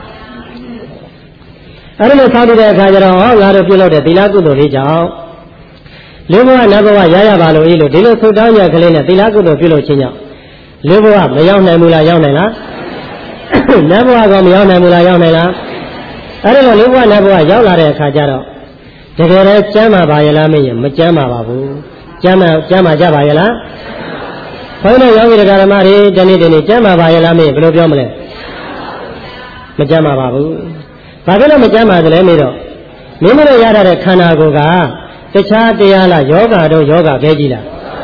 အဲ့ဒါလို့ဆောက်တည်တဲ့အခါကျတော့ဟောငါတို့ပြုလုပ်တဲ့သီလကုသိုလ်လေးကြောင့်လူဘဝနတ်ဘဝရရပါလို့ဤလို့ဒီလိုဆုတောင်းရကလေးနဲ့သီလကုသိုလ်ပြုလုပ်ခြင်းကြောင့်လူဘဝမရောက်နိုင်ဘူးလားရောက်နိုင်လားနတ်ဘဝကမရောက်နိုင်ဘူးလားရောက်နိုင်လားအဲ့ဒါလို့လူဘဝနတ်ဘဝရောက်လာတဲ့အခါကျတော့တကယ်လည်းကျမ်းမာပါရဲ့လားမင်းရမကျမ်းမာပါဘူးကျမ်းမာကျမ်းမာကြပါရဲ့လားဘုန်းတော်ယောဂီဓမ္မတွေတနေ့တနေ့ကျမ်းမာပါရဲ့လားမင်းဘယ်လိုပြောမလဲမကျမ်းမာပါဘူးဘာဖြစ်လို့မကျမ်းမာသလဲမေးတော့မိမိတို့ရတဲ့ခန္ဓာကိုယ်ကတခြားတရားလားယောဂတို့ယောဂပဲကြီးလား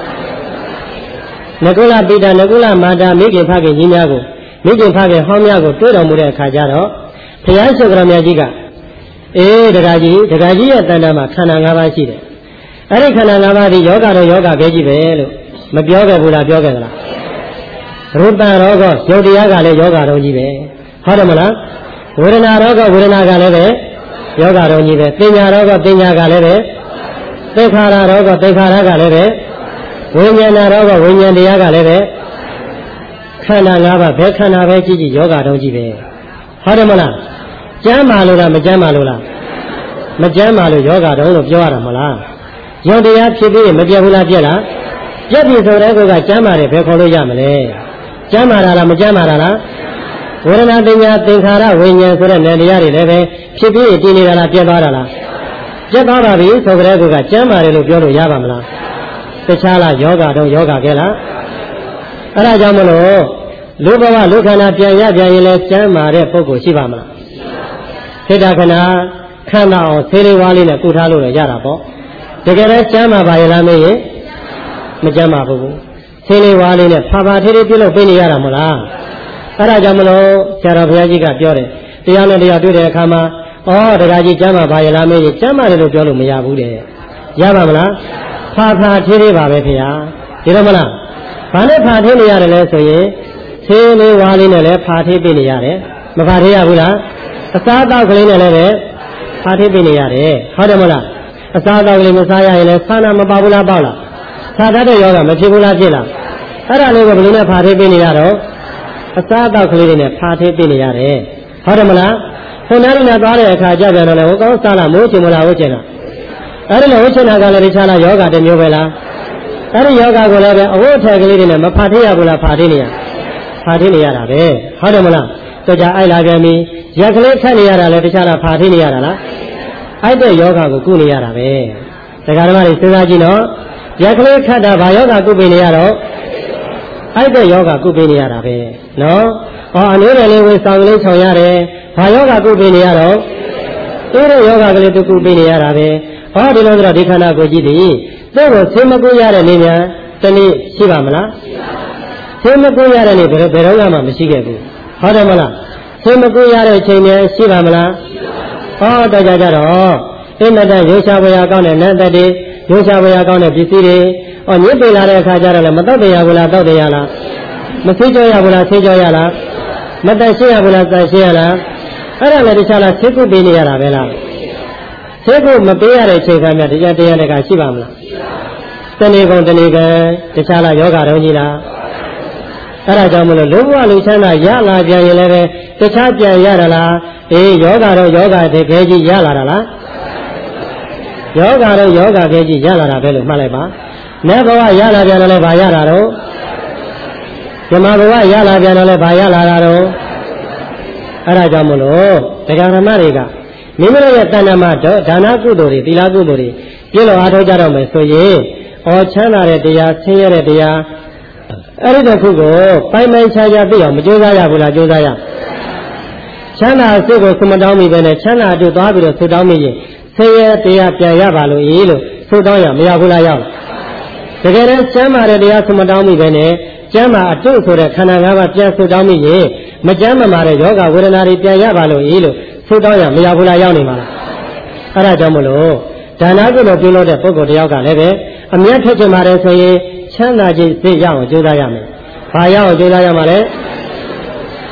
နကုလပိတာနကုလမာတာမိခင်ဖခင်ကြီးများကိုမိခင်ဖခင်ဟောင်းများကိုတွေ့တော်မူတဲ့အခါကျတော့ဘုရားရှင်ကတော်မြတ်ကြီးကအေးဒကာကြီးဒကာကြီးရဲ့တဏ္ဍာမှာခန္ဓာ၅ပါးရှိတယ်အဲ့ဒီခန္ဓာ၅ပါးဒီယောဂတို့ယောဂပဲကြီးပဲလို့မပြောခဲ့ဘူးလားပြောခဲ့သလားရူပရောဂရုပ်တရားကလည်းယောဂတော်ကြီးပဲဟုတ်တယ်မလားဝေဒနာရောဂဝေဒနာကလည်းပဲယောဂတော်ကြီးပဲပညာရောဂပညာကလည်းပဲသင်္ခါရရောဂသင်္ခါရကလည်းပဲဝိညာဏရောဂဝိညာဉ်တရားကလည်းပဲခန္ဓာ၅ပါးဘယ်ခန္ဓာပဲကြည့်ကြည့်ယောဂတော်ကြီးပဲဟုတ်တယ်မလားကျမ်းမာလို့လားမကျမ်းမာလို့လားမကျမ်းမာလို့ယောဂတော်လို့ပြောရတာမလားယုံတရားဖြစ်ပြီးမပြတ်ဘူးလားပြတ်လားပြတ်ပြီဆိုတဲ့ကောကကျမ်းမာတယ်ဘယ်ခေါ်လို့ရမလဲကျမ်းမာတာလားမကျမ်းမာတာလားဝေဒနာပညာသင်္ခါရဝိညာဉ်ဆိုတဲ့ဉာဏ်တရားတွေလည်းပဲဖြစ်ပြီးတည်နေတာလားပြတ်သွားတာလားပြတ်သွားပါပြီဆိုတဲ့ကောကကျမ်းမာတယ်လို့ပြောလို့ရပါမလားတခြားလားယောဂတော့ယောဂကဲလားအဲ့ဒါကြောင့်မလို့လူဘဝလူခန္ဓာပြန်ရပြန်ရင်လည်းကျမ်းမာတဲ့ပုဂ္ဂိုလ်ရှိပါမလားစိတ်ဓာတ်ခဏခန္ဓာအောင်ဆေးလေးဝါးလေးနဲ့ကုထားလို့ရတာပေါ့တကယ်လည်းကျမ်းမာပါရဲ့လားမေးရင်မကျမ်းမာဘူးဆေးလေးဝါးလေးနဲ့ဖာဖာထေးထေးပြုလုပ်ပေးနေရတာမလားအဲ့ဒါကြောင့်မလို့ဆရာတော်ဘုရားကြီးကပြောတယ်တရားနဲ့တရားတွေ့တဲ့အခါမှာဩတရားကြီးကျမ်းမာပါရဲ့လားမေးရင်ကျမ်းမာတယ်လို့ပြောလို့မရဘူးတဲ့ရပါမလားဖာဖာထေးထေးပါပဲခင်ဗျာဒီလိုမလားဘာနဲ့ဖာထေးနေရတယ်လဲဆိုရင်ဆေးလေးဝါးလေးနဲ့လည်းဖာထေးပေးနေရတယ်မဖာထေးရဘူးလားအစားအသောက်ကလေးနဲ့လည်းပဲဖာထေးပေးနေရတယ်ဟုတ်တယ်မလားအစားအသောက်ကလေးမစားရရင်လည်းဆန္ဒမပါဘူးလားပေါ့လားစားတတ်တဲ့ယောဂမဖြစ်ဘူးလားဖြစ်လားအဲ့ဒါလေးကိုဘယ်လိုနဲ့ဖာထေးပေးနေရတော့အစားအသောက်ကလေးတွေနဲ့ဖာထေးပေးနေရတယ်ဟုတ်တယ်မလားခုနကလည်းသွားတဲ့အခါကြပြန်တော့လေဟိုကောင်းစားလားမိုးချင်မလားဟုတ်ချင်လားအဲ့ဒီလိုဟုတ်ချင်တာကလည်းတခြားလားယောဂတစ်မျိုးပဲလားအဲ့ဒီယောဂကိုလည်းပဲအဝတ်ထည်ကလေးတွေနဲ့မဖာထေးရဘူးလားဖာထေးနေရဖာထေးနေရတာပဲဟုတ်တယ်မလားတော့ကြအိုက်လာပြန်ပြီရက်ကလေးခတ်နေရတာလည်းတခြားလားဖာထေးနေရတာလားအိုက်တဲ့ယောဂကိုကုနေရတာပဲဒကာဓမ္မတွေစဉ်းစားကြည့်နော်ရက်ကလေးခတ်တာဘာယောဂကုပေးနေရတော့အိုက်တဲ့ယောဂကုပေးနေရတာပဲနော်ဟောအနည်းတယ်လေးဝင်ဆောင်လေးဆောင်ရတယ်ဘာယောဂကုပေးနေရတော့အေးတဲ့ယောဂကလေးတကုပေးနေရတာပဲဟောဒီလိုဆိုတော့ဒီခန္ဓာကိုယ်ကြီးတည်သူ့ကိုဆင်းမကုရတဲ့နေများတနေ့ရှိပါမလားဆင်းမကုရတဲ့နေဘယ်ဘယ်တော့မှမရှိခဲ့ဘူးဟုတ်တယ်မလားဆင်းမကုရတဲ့ချိန်များရှိပါမလားဟောတော့ကြကြတော့အင်းမတန်ရိုးရှားဝေယကောင်းတဲ့နတ်တည်းရိုးရှားဝေယကောင်းတဲ့ပစ္စည်းတွေဟောညစ်ပေလာတဲ့အခါကျတော့လည်းမတော့တရားဘူးလားတော့တရားလားမဆေးကြောရဘူးလားဆေးကြောရလားမတန်ရှင်းရဘူးလားတန်ရှင်းရလားအဲ့ဒါလည်းတခြားလားဆေးကုပေးနေရတာပဲလားဆေးကုမပေးရတဲ့ချိန်ခါမြတ်တရားတရားတွေကရှိပါမလားတဏှေကုန်တဏှေကံတခြားလားယောဂတော်ကြီးလားအဲ့ဒါကြောင့်မလို့လူဘဝလူချမ်းသာရလာပြန်ရင်လည်းပဲတခြားပြန်ရတာလားအေးယောဂတော့ယောဂတကယ်ကြီးရလာတာလားယောဂတော့ယောဂတကယ်ကြီးရလာတာပဲလို့မှတ်လိုက်ပါနတ်ဘဝရလာပြန်တော့လည်းဘာရတာတော့ဓမ္မဘဝရလာပြန်တော့လည်းဘာရလာတာတော့အဲ့ဒါကြောင့်မလို့တရားဓမ္မတွေကမိမိတို့ရဲ့တဏ္ဍာမှာတော့ဒါနကုသိုလ်တွေသီလကုသိုလ်တွေပြည့်လို့အားထုတ်ကြတော့မယ်ဆိုရင်ဩချမ်းသာတဲ့တရားဆင်းရဲတဲ့တရားအဲ့ဒီတစ်ခုကိုပိုင်ပိုင်ခြားခြားသိအောင်မကြိုးစားရဘူးလားကြိုးစားရချမ်းသာစိတ်ကိုဆုမတောင်းမိပဲနဲ့ချမ်းသာအတူသွားပြီးတော့ဆုတောင်းမိရင်ဆင်းရဲတရားပြန်ရပါလို့အေးလို့ဆုတောင်းရမရဘူးလားရောက်တကယ်တမ်းချမ်းသာတဲ့တရားဆုမတောင်းမိပဲနဲ့ကျမ်းမာအတုဆိုတဲ့ခန္ဓာ၅ပါးပြန်ဆုတောင်းမိရင်မကျမ်းမာတဲ့ယောဂဝေဒနာတွေပြန်ရပါလို့အေးလို့ဆုတောင်းရမရဘူးလားရောက်နေမှာလားအဲ့ဒါကြောင့်မလို့ဒါနကုသိုလ်ပြုလို့တဲ့ပုဂ္ဂိုလ်တယောက်ကလည်းပဲအမြတ်ထွက်ချင်ပါတယ်ဆိုရင်ချမ်းသာခြင်းစိတ်ရအောင်ကြိုးစားရမယ်။ဘာရအောင်ကြိုးစားရမှာလဲ။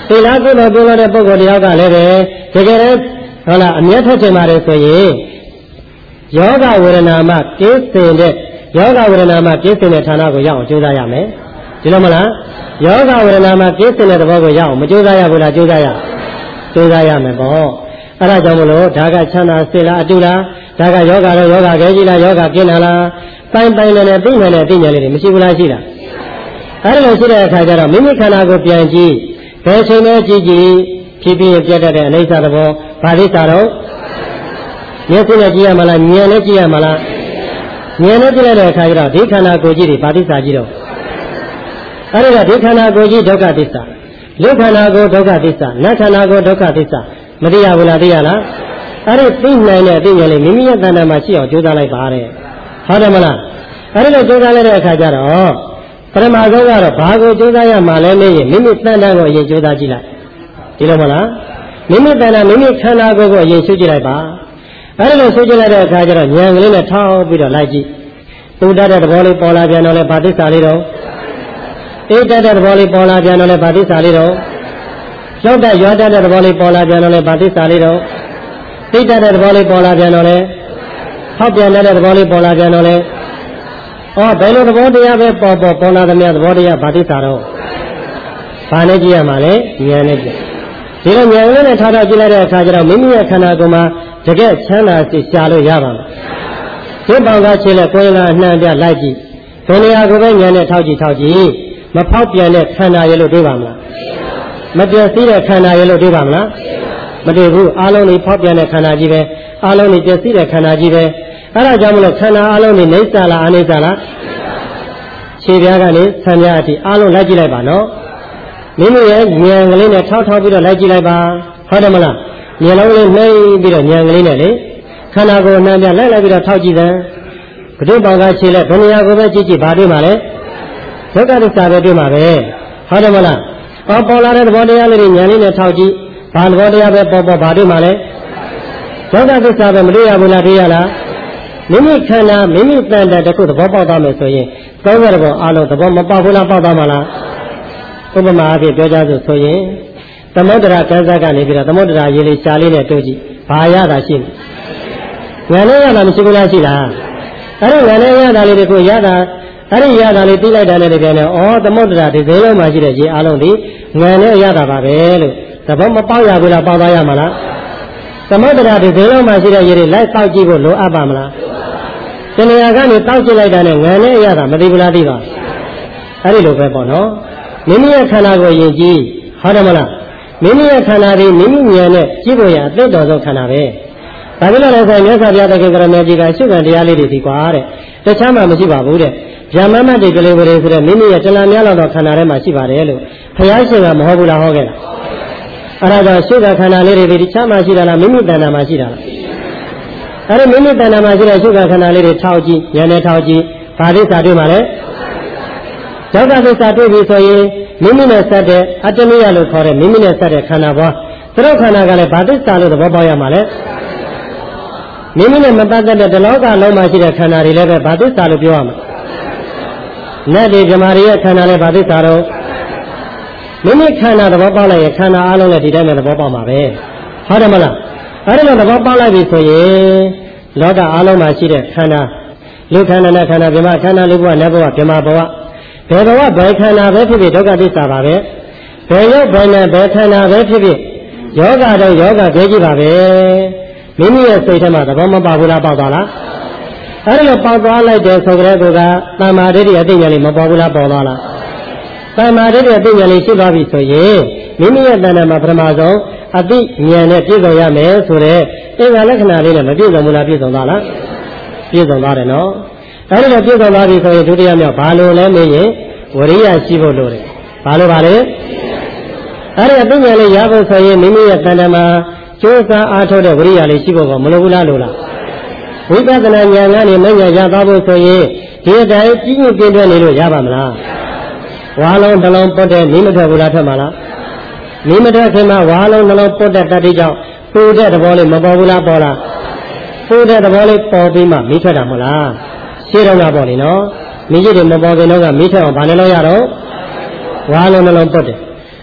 ဒီလားကုသိုလ်ပြုလို့တဲ့ပုဂ္ဂိုလ်တယောက်ကလည်းပဲတကယ်လည်းဟုတ်လားအမျက်ထွက်ချင်ပါတယ်ဆိုရင်ယောဂဝေဒနာမှကင်းစင်တဲ့ယောဂဝေဒနာမှကင်းစင်တဲ့ဌာနကိုရောက်အောင်ကြိုးစားရမယ်ဒီလိုမလားယောဂဝေဒနာမှကင်းစင်တဲ့သဘောကိုရောက်အောင်မကြိုးစားရဘူးလားကြိုးစားရကြိုးစားရမယ်ပေါ့အဲ့ဒါကြောင့်မလို့ဒါကချမ်းသာစေလားအတူလားဒါကယောဂတော့ယောဂခဲကြီးလားယောဂကင်းတာလားပိုင်ပိုင်နဲ့နဲ့သိနေနဲ့သိဉာဏ်လေးတွေမရှိဘူးလားရှိလားအဲ့လိုရှိတဲ့အခါကျတော့မိမိခန္ဓာကိုပြန်ကြည့်ဘယ်ချိန်လဲကြည့်ကြည့်ဖြည်းဖြည်းပြတ်တတ်တဲ့အနိစ္စသဘောဘာလိစ္ဆာတော့မျက်စိနဲ့ကြည့်ရမလားဉာဏ်နဲ့ကြည့်ရမလားဉာဏ်နဲ့ကြည့်လိုက်တဲ့အခါကျတော့ဒီခန္ဓာကိုယ်ကြီးတွေဘာလိစ္ဆာကြီးတော့အဲ့ဒါဒီခန္ဓာကိုယ်ကြီးဒုက္ခသစ္စာလူခန္ဓာကိုယ်ဒုက္ခသစ္စာနတ်ခန္ဓာကိုယ်ဒုက္ခသစ္စာမသိရဘူးလားသိရလားအဲ့ဒီသိနိုင်တဲ့အသိဉာဏ်လေးမိမိရဲ့တဏ္ဍာမှာရှိအောင်ကြိုးစားလိုက်ပါတဲ့ဟုတ်တယ်မလားအဲ့ဒီလိုကြိုးစားလိုက်တဲ့အခါကျတော့ပထမဆုံးကတော့ဘာကိုကြိုးစားရမှာလဲမေးရင်မိမိတဏ္ဍာကိုအရင်ကြိုးစားကြည့်လိုက်ဒီလိုမလားမိမိတဏ္ဍာမိမိခန္ဓာကိုယ်ကိုအရင်ရှုကြည့်လိုက်ပါအဲ့ဒီလိုရှုကြည့်လိုက်တဲ့အခါကျတော့ဉာဏ်ကလေးနဲ့ထောက်ပြီးတော့လိုက်ကြည့်သူတတ်တဲ့သဘောလေးပေါ်လာပြန်တော့လဲဘာသစ္စာလေးတော့အေးတတ်တဲ့သဘောလေးပေါ်လာပြန်တော့လဲဘာသစ္စာလေးတော့ရောက်တဲ့ရွာတတ်တဲ့သဘောလေးပေါ်လာပြန်တော့လဲဘာသစ္စာလေးတော့သိတတ်တဲ့သဘောလေးပေါ်လာပြန်တော့လဲဟောက်ပြန်တဲ့သဘောလေးပေါ်လာပြန်တော့လဲဩဘယ်လိုသဘောတရားပဲပေါ်ပေါ်ပေါ်လာသမျှသဘောတရားဘာသစ္စာတော့ဘာနဲ့ကြည့်ရမှာလဲဉာဏ်နဲ့ကြည့်ဒီလိုဉာဏ်လေးနဲ့ထားထားကြည့်လိုက်တဲ့အခါကျတော့မိမိရဲ့ခန္ဓာကိုယ်မှာတကယ်ချမ်းသာစိတ်ရှာလို့ရပါမယ်ဒီပေါင်းကားခြေလက်ကိုယ်လာနှံပြလိုက်ကြည့်ဘယ်နေရာကိုပဲဉာဏ်နဲ့ထောက်ကြည့်ထောက်ကြည့်မဖောက်ပြန်တဲ့ခန္ဓာရဲ့လို့တွေးပါမလားမပြည့်စည်တဲ့ခန္ဓာရဲ့လို့တွေးပါမလားမတွေ့ဘူးအလုံးကြီးဖောက်ပြန်တဲ့ခန္ဓာကြီးပဲအလုံးကြီးပြည့်စည်တဲ့ခန္ဓာကြီးပဲအဲ့ဒါကြောင့်မလို့ခန္ဓာအလုံးကြီးနေစာလားအနေစာလားခြေပြားကနေဆံပြားအထိအလုံးလိုက်ကြည့်လိုက်ပါနော်မိမိရဲ့ဉာဏ်ကလေးနဲ့ထောက်ထောက်ပြီးတော့လိုက်ကြည့်လိုက်ပါဟုတ်တယ်မလားဉာဏ်လုံးလေးနှိမ့်ပြီးတော့ဉာဏ်ကလေးနဲ့လေခန္ဓာကိုယ်နှံပြလိုက်လိုက်ပြီးတော့ထောက်ကြည့်တယ်ဘုဒ္ဓဘာသာခြေလက်ဘယ်နေရာကိုပဲကြည့်ကြည့်ဘာတွေ့မှာလဲဒုက္ခသစ္စာပဲတွေ့မှာပဲဟုတ်တယ်မလားအော်ပေါ်လာတဲ့သဘောတရားလေးတွေဉာဏ်လေးနဲ့ထောက်ကြည့်ဘာသဘောတရားပဲပေါ်ပေါ်ဘာတွေ့မှာလဲဒုက္ခသစ္စာပဲမတွေ့ရဘူးလားတွေ့ရလားမိမိခန္ဓာမိမိတန်တတစ်ခုသဘောပေါက်သွားမယ်ဆိုရင်သုံးရတဲ့ဘောအလုံးသဘောမပေါက်ဘူးလားပေါက်သွားမှာလားဥပမာအဖြစ်ပြောကြဆိုဆိုရင်သမုဒ္ဒရာကံစားကနေပြီးတော့သမုဒ္ဒရာရေလေးရှားလေးနဲ့တွေ့ကြည့်ဘာရတာရှိလဲဉာဏ်နဲ့ရတာမရှိဘူးလားရှိလားအဲ့ဒီဉာဏ်နဲ့ရတာလေးတွေကိုရတာအဲ့ဒီရတာလေးသိလိုက်တာနဲ့တကယ်နဲ့ဩသမုဒ္ဒရာဒီသေးလုံးမှာရှိတဲ့ရေအလုံးဒီဉာဏ်နဲ့ရတာပါပဲလို့သဘောမပေါက်ရဘူးလားပေါက်သွားရမှာလားသမုဒ္ဒရာဒီသေးလုံးမှာရှိတဲ့ရေတွေလိုက်တောက်ကြည့်ဖို့လိုအပ်ပါမလားတဏှာကနေတောက်ကြည့်လိုက်တာနဲ့ဉာဏ်နဲ့ရတာမသိဘူးလားသိပါအဲ့ဒီလိုပဲပေါ့နော်မိမိရဲ့ခန္ဓာကိုယဉ်ကြည့်ဟုတ်တယ်မလားမိမိရဲ့ခန္ဓာဒီမိမိဉာဏ်နဲ့ကြည့်ဖို့ရအသက်တော်ဆုံးခန္ဓာပဲဒါကြလို့လည်းဆိုမြတ်စွာဘုရားတခင်ကရမေကြီးကရှုခံတရားလေးတွေဒီကွာတဲ့တခြားမှမရှိပါဘူးတဲ့ဗျာမမတ်တွေကလေးဝရေဆိုတဲ့မိမိရဲ့တဏှာများလောက်သောခန္ဓာထဲမှာရှိပါတယ်လို့ဘုရားရှင်ကမဟုတ်ဘူးလားဟောခဲ့တာအဲ့ဒါကြောင့်ရှုခံခန္ဓာလေးတွေဒီတခြားမှရှိတာလားမိမိတဏှာမှာရှိတာလားအဲ့ဒီမိမိတဏှာမှာရှိတဲ့ရှုခံခန္ဓာလေးတွေထောက်ကြည့်ဉာဏ်နဲ့ထောက်ကြည့်ဘာသစ္စာတွေ့မှာလဲဒုက္ခသစ္စာတွေ့ပြီဆိုရင်မိမိနဲ့ဆက်တဲ့အတ္တနိယလို့ခေါ်တဲ့မိမိနဲ့ဆက်တဲ့ခန္ဓာပွားသရုပ်ခန္ဓာကလည်းဘာသစ္စာလို့သဘောပေါက်ရမှာလဲမိမိနဲ့မပတ်သက်တဲ့တလောကလုံးမှာရှိတဲ့ခန္ဓာတွေလည်းပဲဘာသစ္စာလို့ပြောရမှာနတ်တွေဇမားတွေရဲ့ခန္ဓာလည်းဘာသစ္စာတော့မိမိခန္ဓာသဘောပေါက်လိုက်ရင်ခန္ဓာအလုံးလည်းဒီတိုင်းပဲသဘောပေါက်မှာပဲဟုတ်တယ်မလားအဲ့ဒီလိုသဘောပေါက်လိုက်ပြီဆိုရင်လောကအလုံးမှာရှိတဲ့ခန္ဓာလူခန္ဓာနဲ့ခန္ဓာဗြဟ္မခန္ဓာလူဘဝနတ်ဘဝဗြဟ္မဘဝဘယ်ဘဝဘယ်ခန္ဓာပဲဖြစ်ဖြစ်ဒုက္ခသစ္စာပါပဲဘယ်ရုပ်ဘယ်နဲ့ဘယ်ခန္ဓာပဲဖြစ်ဖြစ်ယောဂတော့ယောဂကြဲကြည့်ပါပဲမိမိရဲ့စိတ်ထဲမှာသဘောမပေါက်ဘူးလားပေါက်သွားလားအဲ့ဒီလိုပေါက်သွားလိုက်တဲ့ဆိုကြတဲ့ကသမာဓိရဲ့အသိဉာဏ်လေးမပေါ်ဘူးလားပေါ်သွားလားသမာဓိရဲ့အသိဉာဏ်လေးရှိသွားပြီဆိုရင်မိမိရဲ့တဏ္ဍာမှာပထမဆုံးအသိဉာဏ်နဲ့ပြည့်စုံရမယ်ဆိုတဲ့အင်္ဂါလက္ခဏာလေးနဲ့မပြည့်စုံဘူးလားပြည့်စုံသွားလားပြည့်စုံသွားတယ်နော်အဲ့ဒီလိုပြည့်စုံသွားပြီဆိုရင်ဒုတိယမြောက်ဘာလို့လဲမေးရင်ဝရိယရှိဖို့လိုတယ်ဘာလို့ပါလဲအဲ့ဒီအသိဉာဏ်လေးရဖို့ဆိုရင်မိမိရဲ့တဏ္ဍာမှာကျိုးစားအားထုတ်တဲ့ဝိရိယလေးရှိဖို့ကမလိုဘူးလားလို့လားဝိပဿနာဉာဏ်ကနေမဉာဏ်ရသွားဖို့ဆိုရင်ဒီအတိုင်းပြည့်ညွတ်ပြည့်တွဲနေလို့ရပါမလားဝါလုံးတစ်လုံးပုတ်တဲ့မိမထွက်ဘူးလားထွက်မှာလားမိမထွက်ခင်မှာဝါလုံးတစ်လုံးပုတ်တဲ့တတိကြောင့်ပူတဲ့သဘောလေးမပေါ်ဘူးလားပေါ်လားပူတဲ့သဘောလေးပေါ်ပြီးမှမိထွက်တာမဟုတ်လားရှင်းတော့တာပေါ့လေနော်မိကြီးတွေမပေါ်ခင်တော့ကမိထွက်အောင်ဘာနဲ့လို့ရတော့ဝါလုံးတစ်လုံးပုတ်တယ်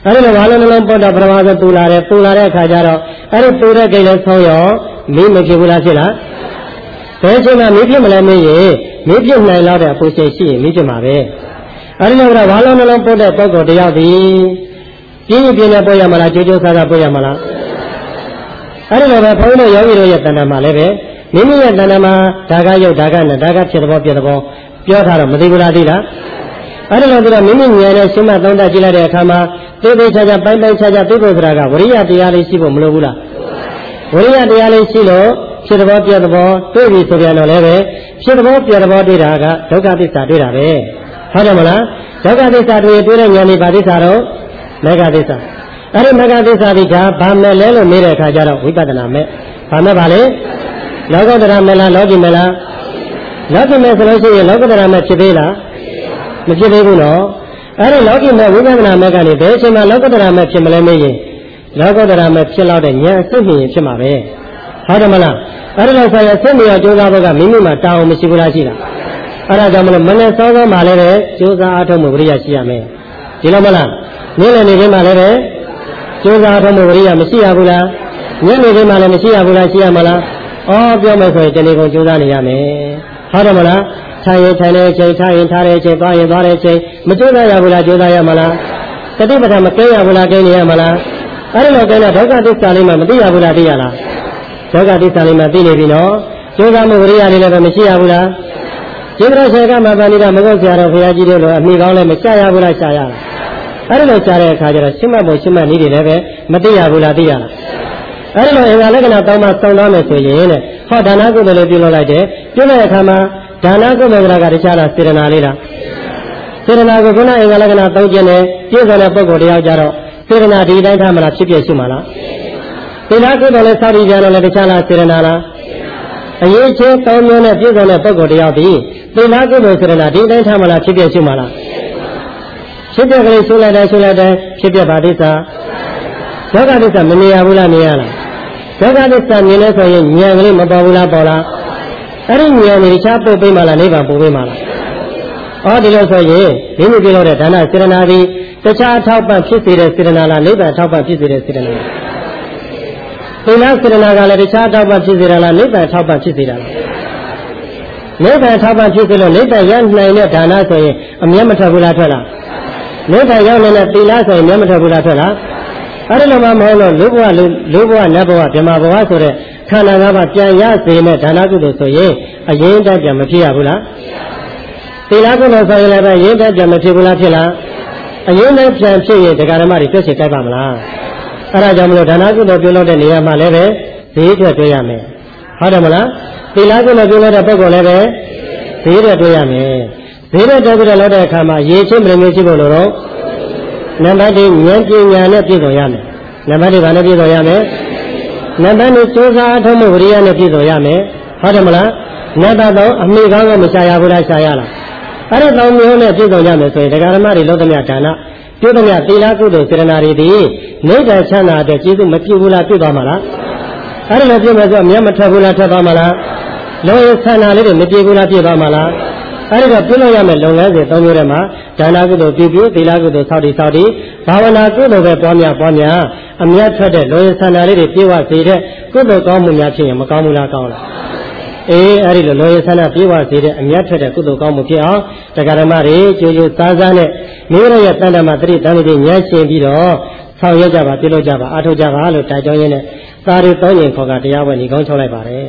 အဲ့ဒီလိုဘာလို့နှလုံးပုတ်တော့ပထမဆုံးပူလာတယ်ပူလာတဲ့အခါကျတော့အဲ့ဒီပူတဲ့ကိလေသာဆုံးရောမီးမဖြစ်ဘူးလားဖြစ်လားဘယ်ချိန်မှမီးဖြစ်မလဲမင်းရေမီးဖြစ်နိုင်တော့တဲ့အပူချိန်ရှိရင်မီးဖြစ်မှာပဲအဲ့ဒီလိုကဘာလို့နှလုံးပုတ်တဲ့ပုဂ္ဂိုလ်တယောက်ဒီပြင်းပြင်းနဲ့ပုတ်ရမလားကြိုးကြိုးစားစားပုတ်ရမလားအဲ့ဒီလိုပဲဘုန်းကြီးတို့ယောဂီတို့ရဲ့တဏ္ဍာမှာလည်းပဲမိမိရဲ့တဏ္ဍာမှာဓာကယုတ်ဓာကနဲ့ဓာကဖြစ်တဲ့ဘောပြတဲ့ဘောပြောထားတော့မသိဘူးလားသိလားအဲ့ဒီလိုပြီးတော့မိမိဉာဏ်နဲ့ရှင်းမှသုံးသပ်ကြည့်လိုက်တဲ့အခါမှာသေသေးချာချာပိုင်းပိုင်းခြားခြားသိဖို့ဆိုတာကဝရိယတရားလေးရှိဖို့မလိုဘူးလားဝရိယတရားလေးရှိလို့ဖြစ်တဲ့ဘောပြတဲ့ဘောတွေ့ပြီဆိုပြန်တော့လည်းပဲဖြစ်တဲ့ဘောပြတဲ့ဘောတွေ့တာကဒုက္ခသစ္စာတွေ့တာပဲဟုတ်တယ်မလားဒုက္ခသစ္စာတွေ့တွေ့တဲ့ဉာဏ်นี่ဗာသစ္စာတော့မဂ္ဂသစ္စာအဲ့ဒီမဂ္ဂသစ္စာဒီကဘာမဲ့လဲလို့မေးတဲ့အခါကျတော့ဝိပဿနာမဲ့ဘာမဲ့ပါလဲလောကုတ္တရာမဲ့လားလောကီမဲ့လားလောကီမဲ့ဆိုလို့ရှိရင်လောကုတ္တရာမဲ့ဖြစ်သေးလားမဖြစ်သေးဘူးနော်အဲ့ဒီလောကီမဲ့ဝိပဿနာမဲ့ကနေဘယ်အချိန်မှလောကုတ္တရာမဲ့ဖြစ်မလဲမေးရင်လောကုတ္တရာမဲ့ဖြစ်တော့တဲ့ဉာဏ်အစစ်မြင်ဖြစ်မှာပဲဟုတ်တယ်မလားအဲ့ဒီလိုဆိုရင်စစ်မြင်ကြိုးစားဖို့ကမိမိမှာတောင်းမရှိဘူးလားရှိလားအဲ့ဒါကြောင့်မလို့မနဲ့စောစောမှလည်းပဲကြိုးစားအားထုတ်မှုဝိရိယရှိရမယ်ဒီလိုမလားနေ့လည်းနေခင်းမှလည်းပဲကြိုးစားအားထုတ်မှုဝိရိယမရှိရဘူးလားညနေခင်းမှလည်းမရှိရဘူးလားရှိရမလားအော်ပြောမယ်ဆိုရင်တနေ့ကုန်ကြိုးစားနေရမယ်ဟုတ်တယ်မလားထိုင်ရင်ထိုင်တဲ့အချိန်ထားရင်ထားတဲ့အချိန်သွားရင်သွားတဲ့အချိန်မကြိုးစားရဘူးလားကြိုးစားရမလားတတိပဌာမကဲရဘူးလားကဲနေရမလားအဲ့ဒီလိုကဲတဲ့ဒုက္ခသစ္စာလေးမှမသိရဘူးလားသိရလားဒုက္ခသစ္စာလေးမှသိနေပြီနော်ကြိုးစားမှုဝိရိယလေးလည်းပဲမရှိရဘူးလားကျင်းတော်ဆရာကမှပါနေတာမဟုတ်ဆရာတော်ဘုရားကြီးတို့လိုအမိကောင်းလည်းမရှာရဘူးလားရှာရလားအဲ့ဒီလိုရှာတဲ့အခါကျတော့ရှင်းမဖို့ရှင်းမနည်းတွေလည်းပဲမသိရဘူးလားသိရလားအဲ့ဒီလိုအင်္ဂါလက္ခဏာတောင်းမှစောင့်သွားမယ်ဆိုရင်တဲ့ဟောဒါနကုသိုလ်လေးပြုလုပ်လိုက်တယ်ပြုတဲ့အခါမှာဒါနကုသိုလ်ကတခြားလားစေတနာလေးလားစေတနာကိုခုနအင်္ဂါလက္ခဏာသုံးခြင်းနဲ့ပြည့်စုံတဲ့ပုဂ္ဂိုလ်တယောက်ကြတော့စေတနာဒီတိုင်းထားမလားဖြစ်ပြရှိမှာလားသီလကုသိုလ်လည်းစောင့်ကြည့်ကြတော့လည်းတခြားလားစေတနာလားအရေးချင်းကောင်းမျိုးနဲ့ပြည့်စုံတဲ့ပုဂ္ဂိုလ်တယောက်ဒီသီလကုသိုလ်စေတနာဒီတိုင်းထားမလားဖြစ်ပြရှိမှာလားဖြစ်ပြကလေးဆိုလိုက်တယ်ဆိုလိုက်တယ်ဖြစ်ပြပါသစ္စာဒုက္ခသစ္စာမမြင်ရဘူးလားမြင်ရလားဒုက္ခသစ္စာမြင်လဲဆိုရင်ဉာဏ်ကလေးမပေါ်ဘူးလားပေါ်လားအဲ့ဒီဉာဏ်ကြီးတခြားပို့ပေးမှလားနိဗ္ဗာန်ပို့ပေးမှလားအော်ဒီလိုဆိုရင်ဒီလိုပြောတဲ့ဒါနစေတနာဒီတခြားထောက်ပံ့ဖြစ်စေတဲ့စေတနာလားနိဗ္ဗာန်ထောက်ပံ့ဖြစ်စေတဲ့စေတနာလားသီလစေတနာကလည်းတခြားထောက်ပံ့ဖြစ်စေတာလားနိဗ္ဗာန်ထောက်ပံ့ဖြစ်စေတာလားနိဗ္ဗာန်ထောက်ပံ့ဖြစ်စေလို့နိဗ္ဗာန်ရောက်နိုင်တဲ့ဒါနဆိုရင်အမျက်မထွက်ဘူးလားထွက်လားနိဗ္ဗာန်ရောက်နေတဲ့သီလဆိုရင်မျက်မထွက်ဘူးလားထွက်လားအဲ့ဒီလိုမှမဟုတ်လို့လူဘဝလူဘဝနတ်ဘဝဗြဟ္မာဘဝဆိုတဲ့ခန္ဓာ၅ပါးပြန်ရစေတဲ့ဒါနကုသိုလ်ဆိုရင်အရင်တည်းပြန်မဖြစ်ရဘူးလားသီလကုသိုလ်ဆိုရင်လည်းပဲအရင်တည်းပြန်မဖြစ်ဘူးလားဖြစ်လားအရင်တည်းပြန်ဖြစ်ရင်ဒကာဓမ္မတွေတွေ့ချင်ကြိုက်ပါမလားအဲ့ဒါကြောင့်မလို့ဒါနကုသိုလ်ပြုလုပ်တဲ့နေရာမှာလည်းပဲဈေးထွက်တွေ့ရမယ်ဟုတ်တယ်မလားသီလကုသိုလ်ပြုလုပ်တဲ့ပုဂ္ဂိုလ်လည်းပဲဈေးထွက်တွေ့ရမယ်ဈေးထွက်တွေ့ပြီးတော့လုပ်တဲ့အခါမှာရေချင်းပြင်မျိုးရှိဖို့လို့တော့နံပါတ်၄ဉာဏ်ပညာနဲ့ပြည့်စုံရမယ်နံပါတ်၄ဘာနဲ့ပြည့်စုံရမယ်နံပါတ်၄စူးစမ်းအထောက်မှုဝိရိယနဲ့ပြည့်စုံရမယ်ဟုတ်တယ်မလားနံပါတ်၃အမိကောင်းကမရှာရဘူးလားရှာရလားအဲ့ဒီသုံးမျိုးနဲ့ပြည့်စုံရမယ်ဆိုရင်ဒကာဓမ္မတွေလုံးသမျှဒါနပြုသမျှသီလကုသိုလ်စေတနာတွေဒီနိဗ္ဗာန်ချမ်းသာတဲ့ကျေးဇူးမပြည့်ဘူးလားပြည့်သွားမှာလားအဲ့ဒီလိုပြည့်မယ်ဆိုအမြတ်မထွက်ဘူးလားထွက်သွားမှာလားလောရဆန္ဒလေးတွေမပြည့်ဘူးလားပြည့်သွားမှာလားအဲ့ဒီတော့ပြုလုပ်ရမယ်လုပ်ငန်းစဉ်သုံးမျိုးထဲမှာဒါနကုသိုလ်ပြုပြုသီလကုသိုလ်စောင့်တည်စောင့်တည်ဘာဝနာကုသိုလ်ပဲပွားများပွားများအမြတ်ထွက်တဲ့လောရဆန္ဒလေးတွေပြည့်ဝစေတဲ့ကုသိုလ်ကောင်းမှုများဖြစ်ရင်မကောင်းဘူးလားကောင်းလားအေးအဲ့ဒီလိုလောရဆန္ဒပြည့်ဝစေတဲ့အမြတ်ထွက်တဲ့ကုသိုလ်ကောင်းမှုဖြစ်အောင်တရားဓမ္မတွေကြိုးကြိုးစားစားနဲ့မိမိတို့ရဲ့တန်တမာတတိတန်တိဉာဏ်ရှင်ပြီးတော့ဆောင်ရွက်ကြပါပြုလုပ်ကြပါအားထုတ်ကြပါလို့တိုက်တွန်းရင်းနဲ့သာရိသုံးရင်ခေါ်ကတရားဝင်ဒီကောင်းချုပ်လိုက်ပါတယ်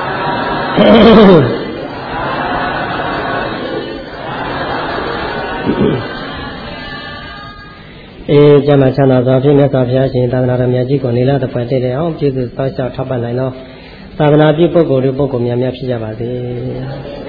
အေးကျမ်းစာချမ်းသာစွာဖြင့်မြတ်စွာဘုရားရှင်သာသနာတော်မြတ်ကြီးကိုနေလာတစ်ဖွဲ့တည်တဲ့အောင်ကျေးဇူးစောင့်ရှောက်ထောက်ပံ့နိုင်သောသာသနာပြုပုဂ္ဂိုလ်တို့ပုဂ္ဂိုလ်များများဖြစ်ကြပါစေ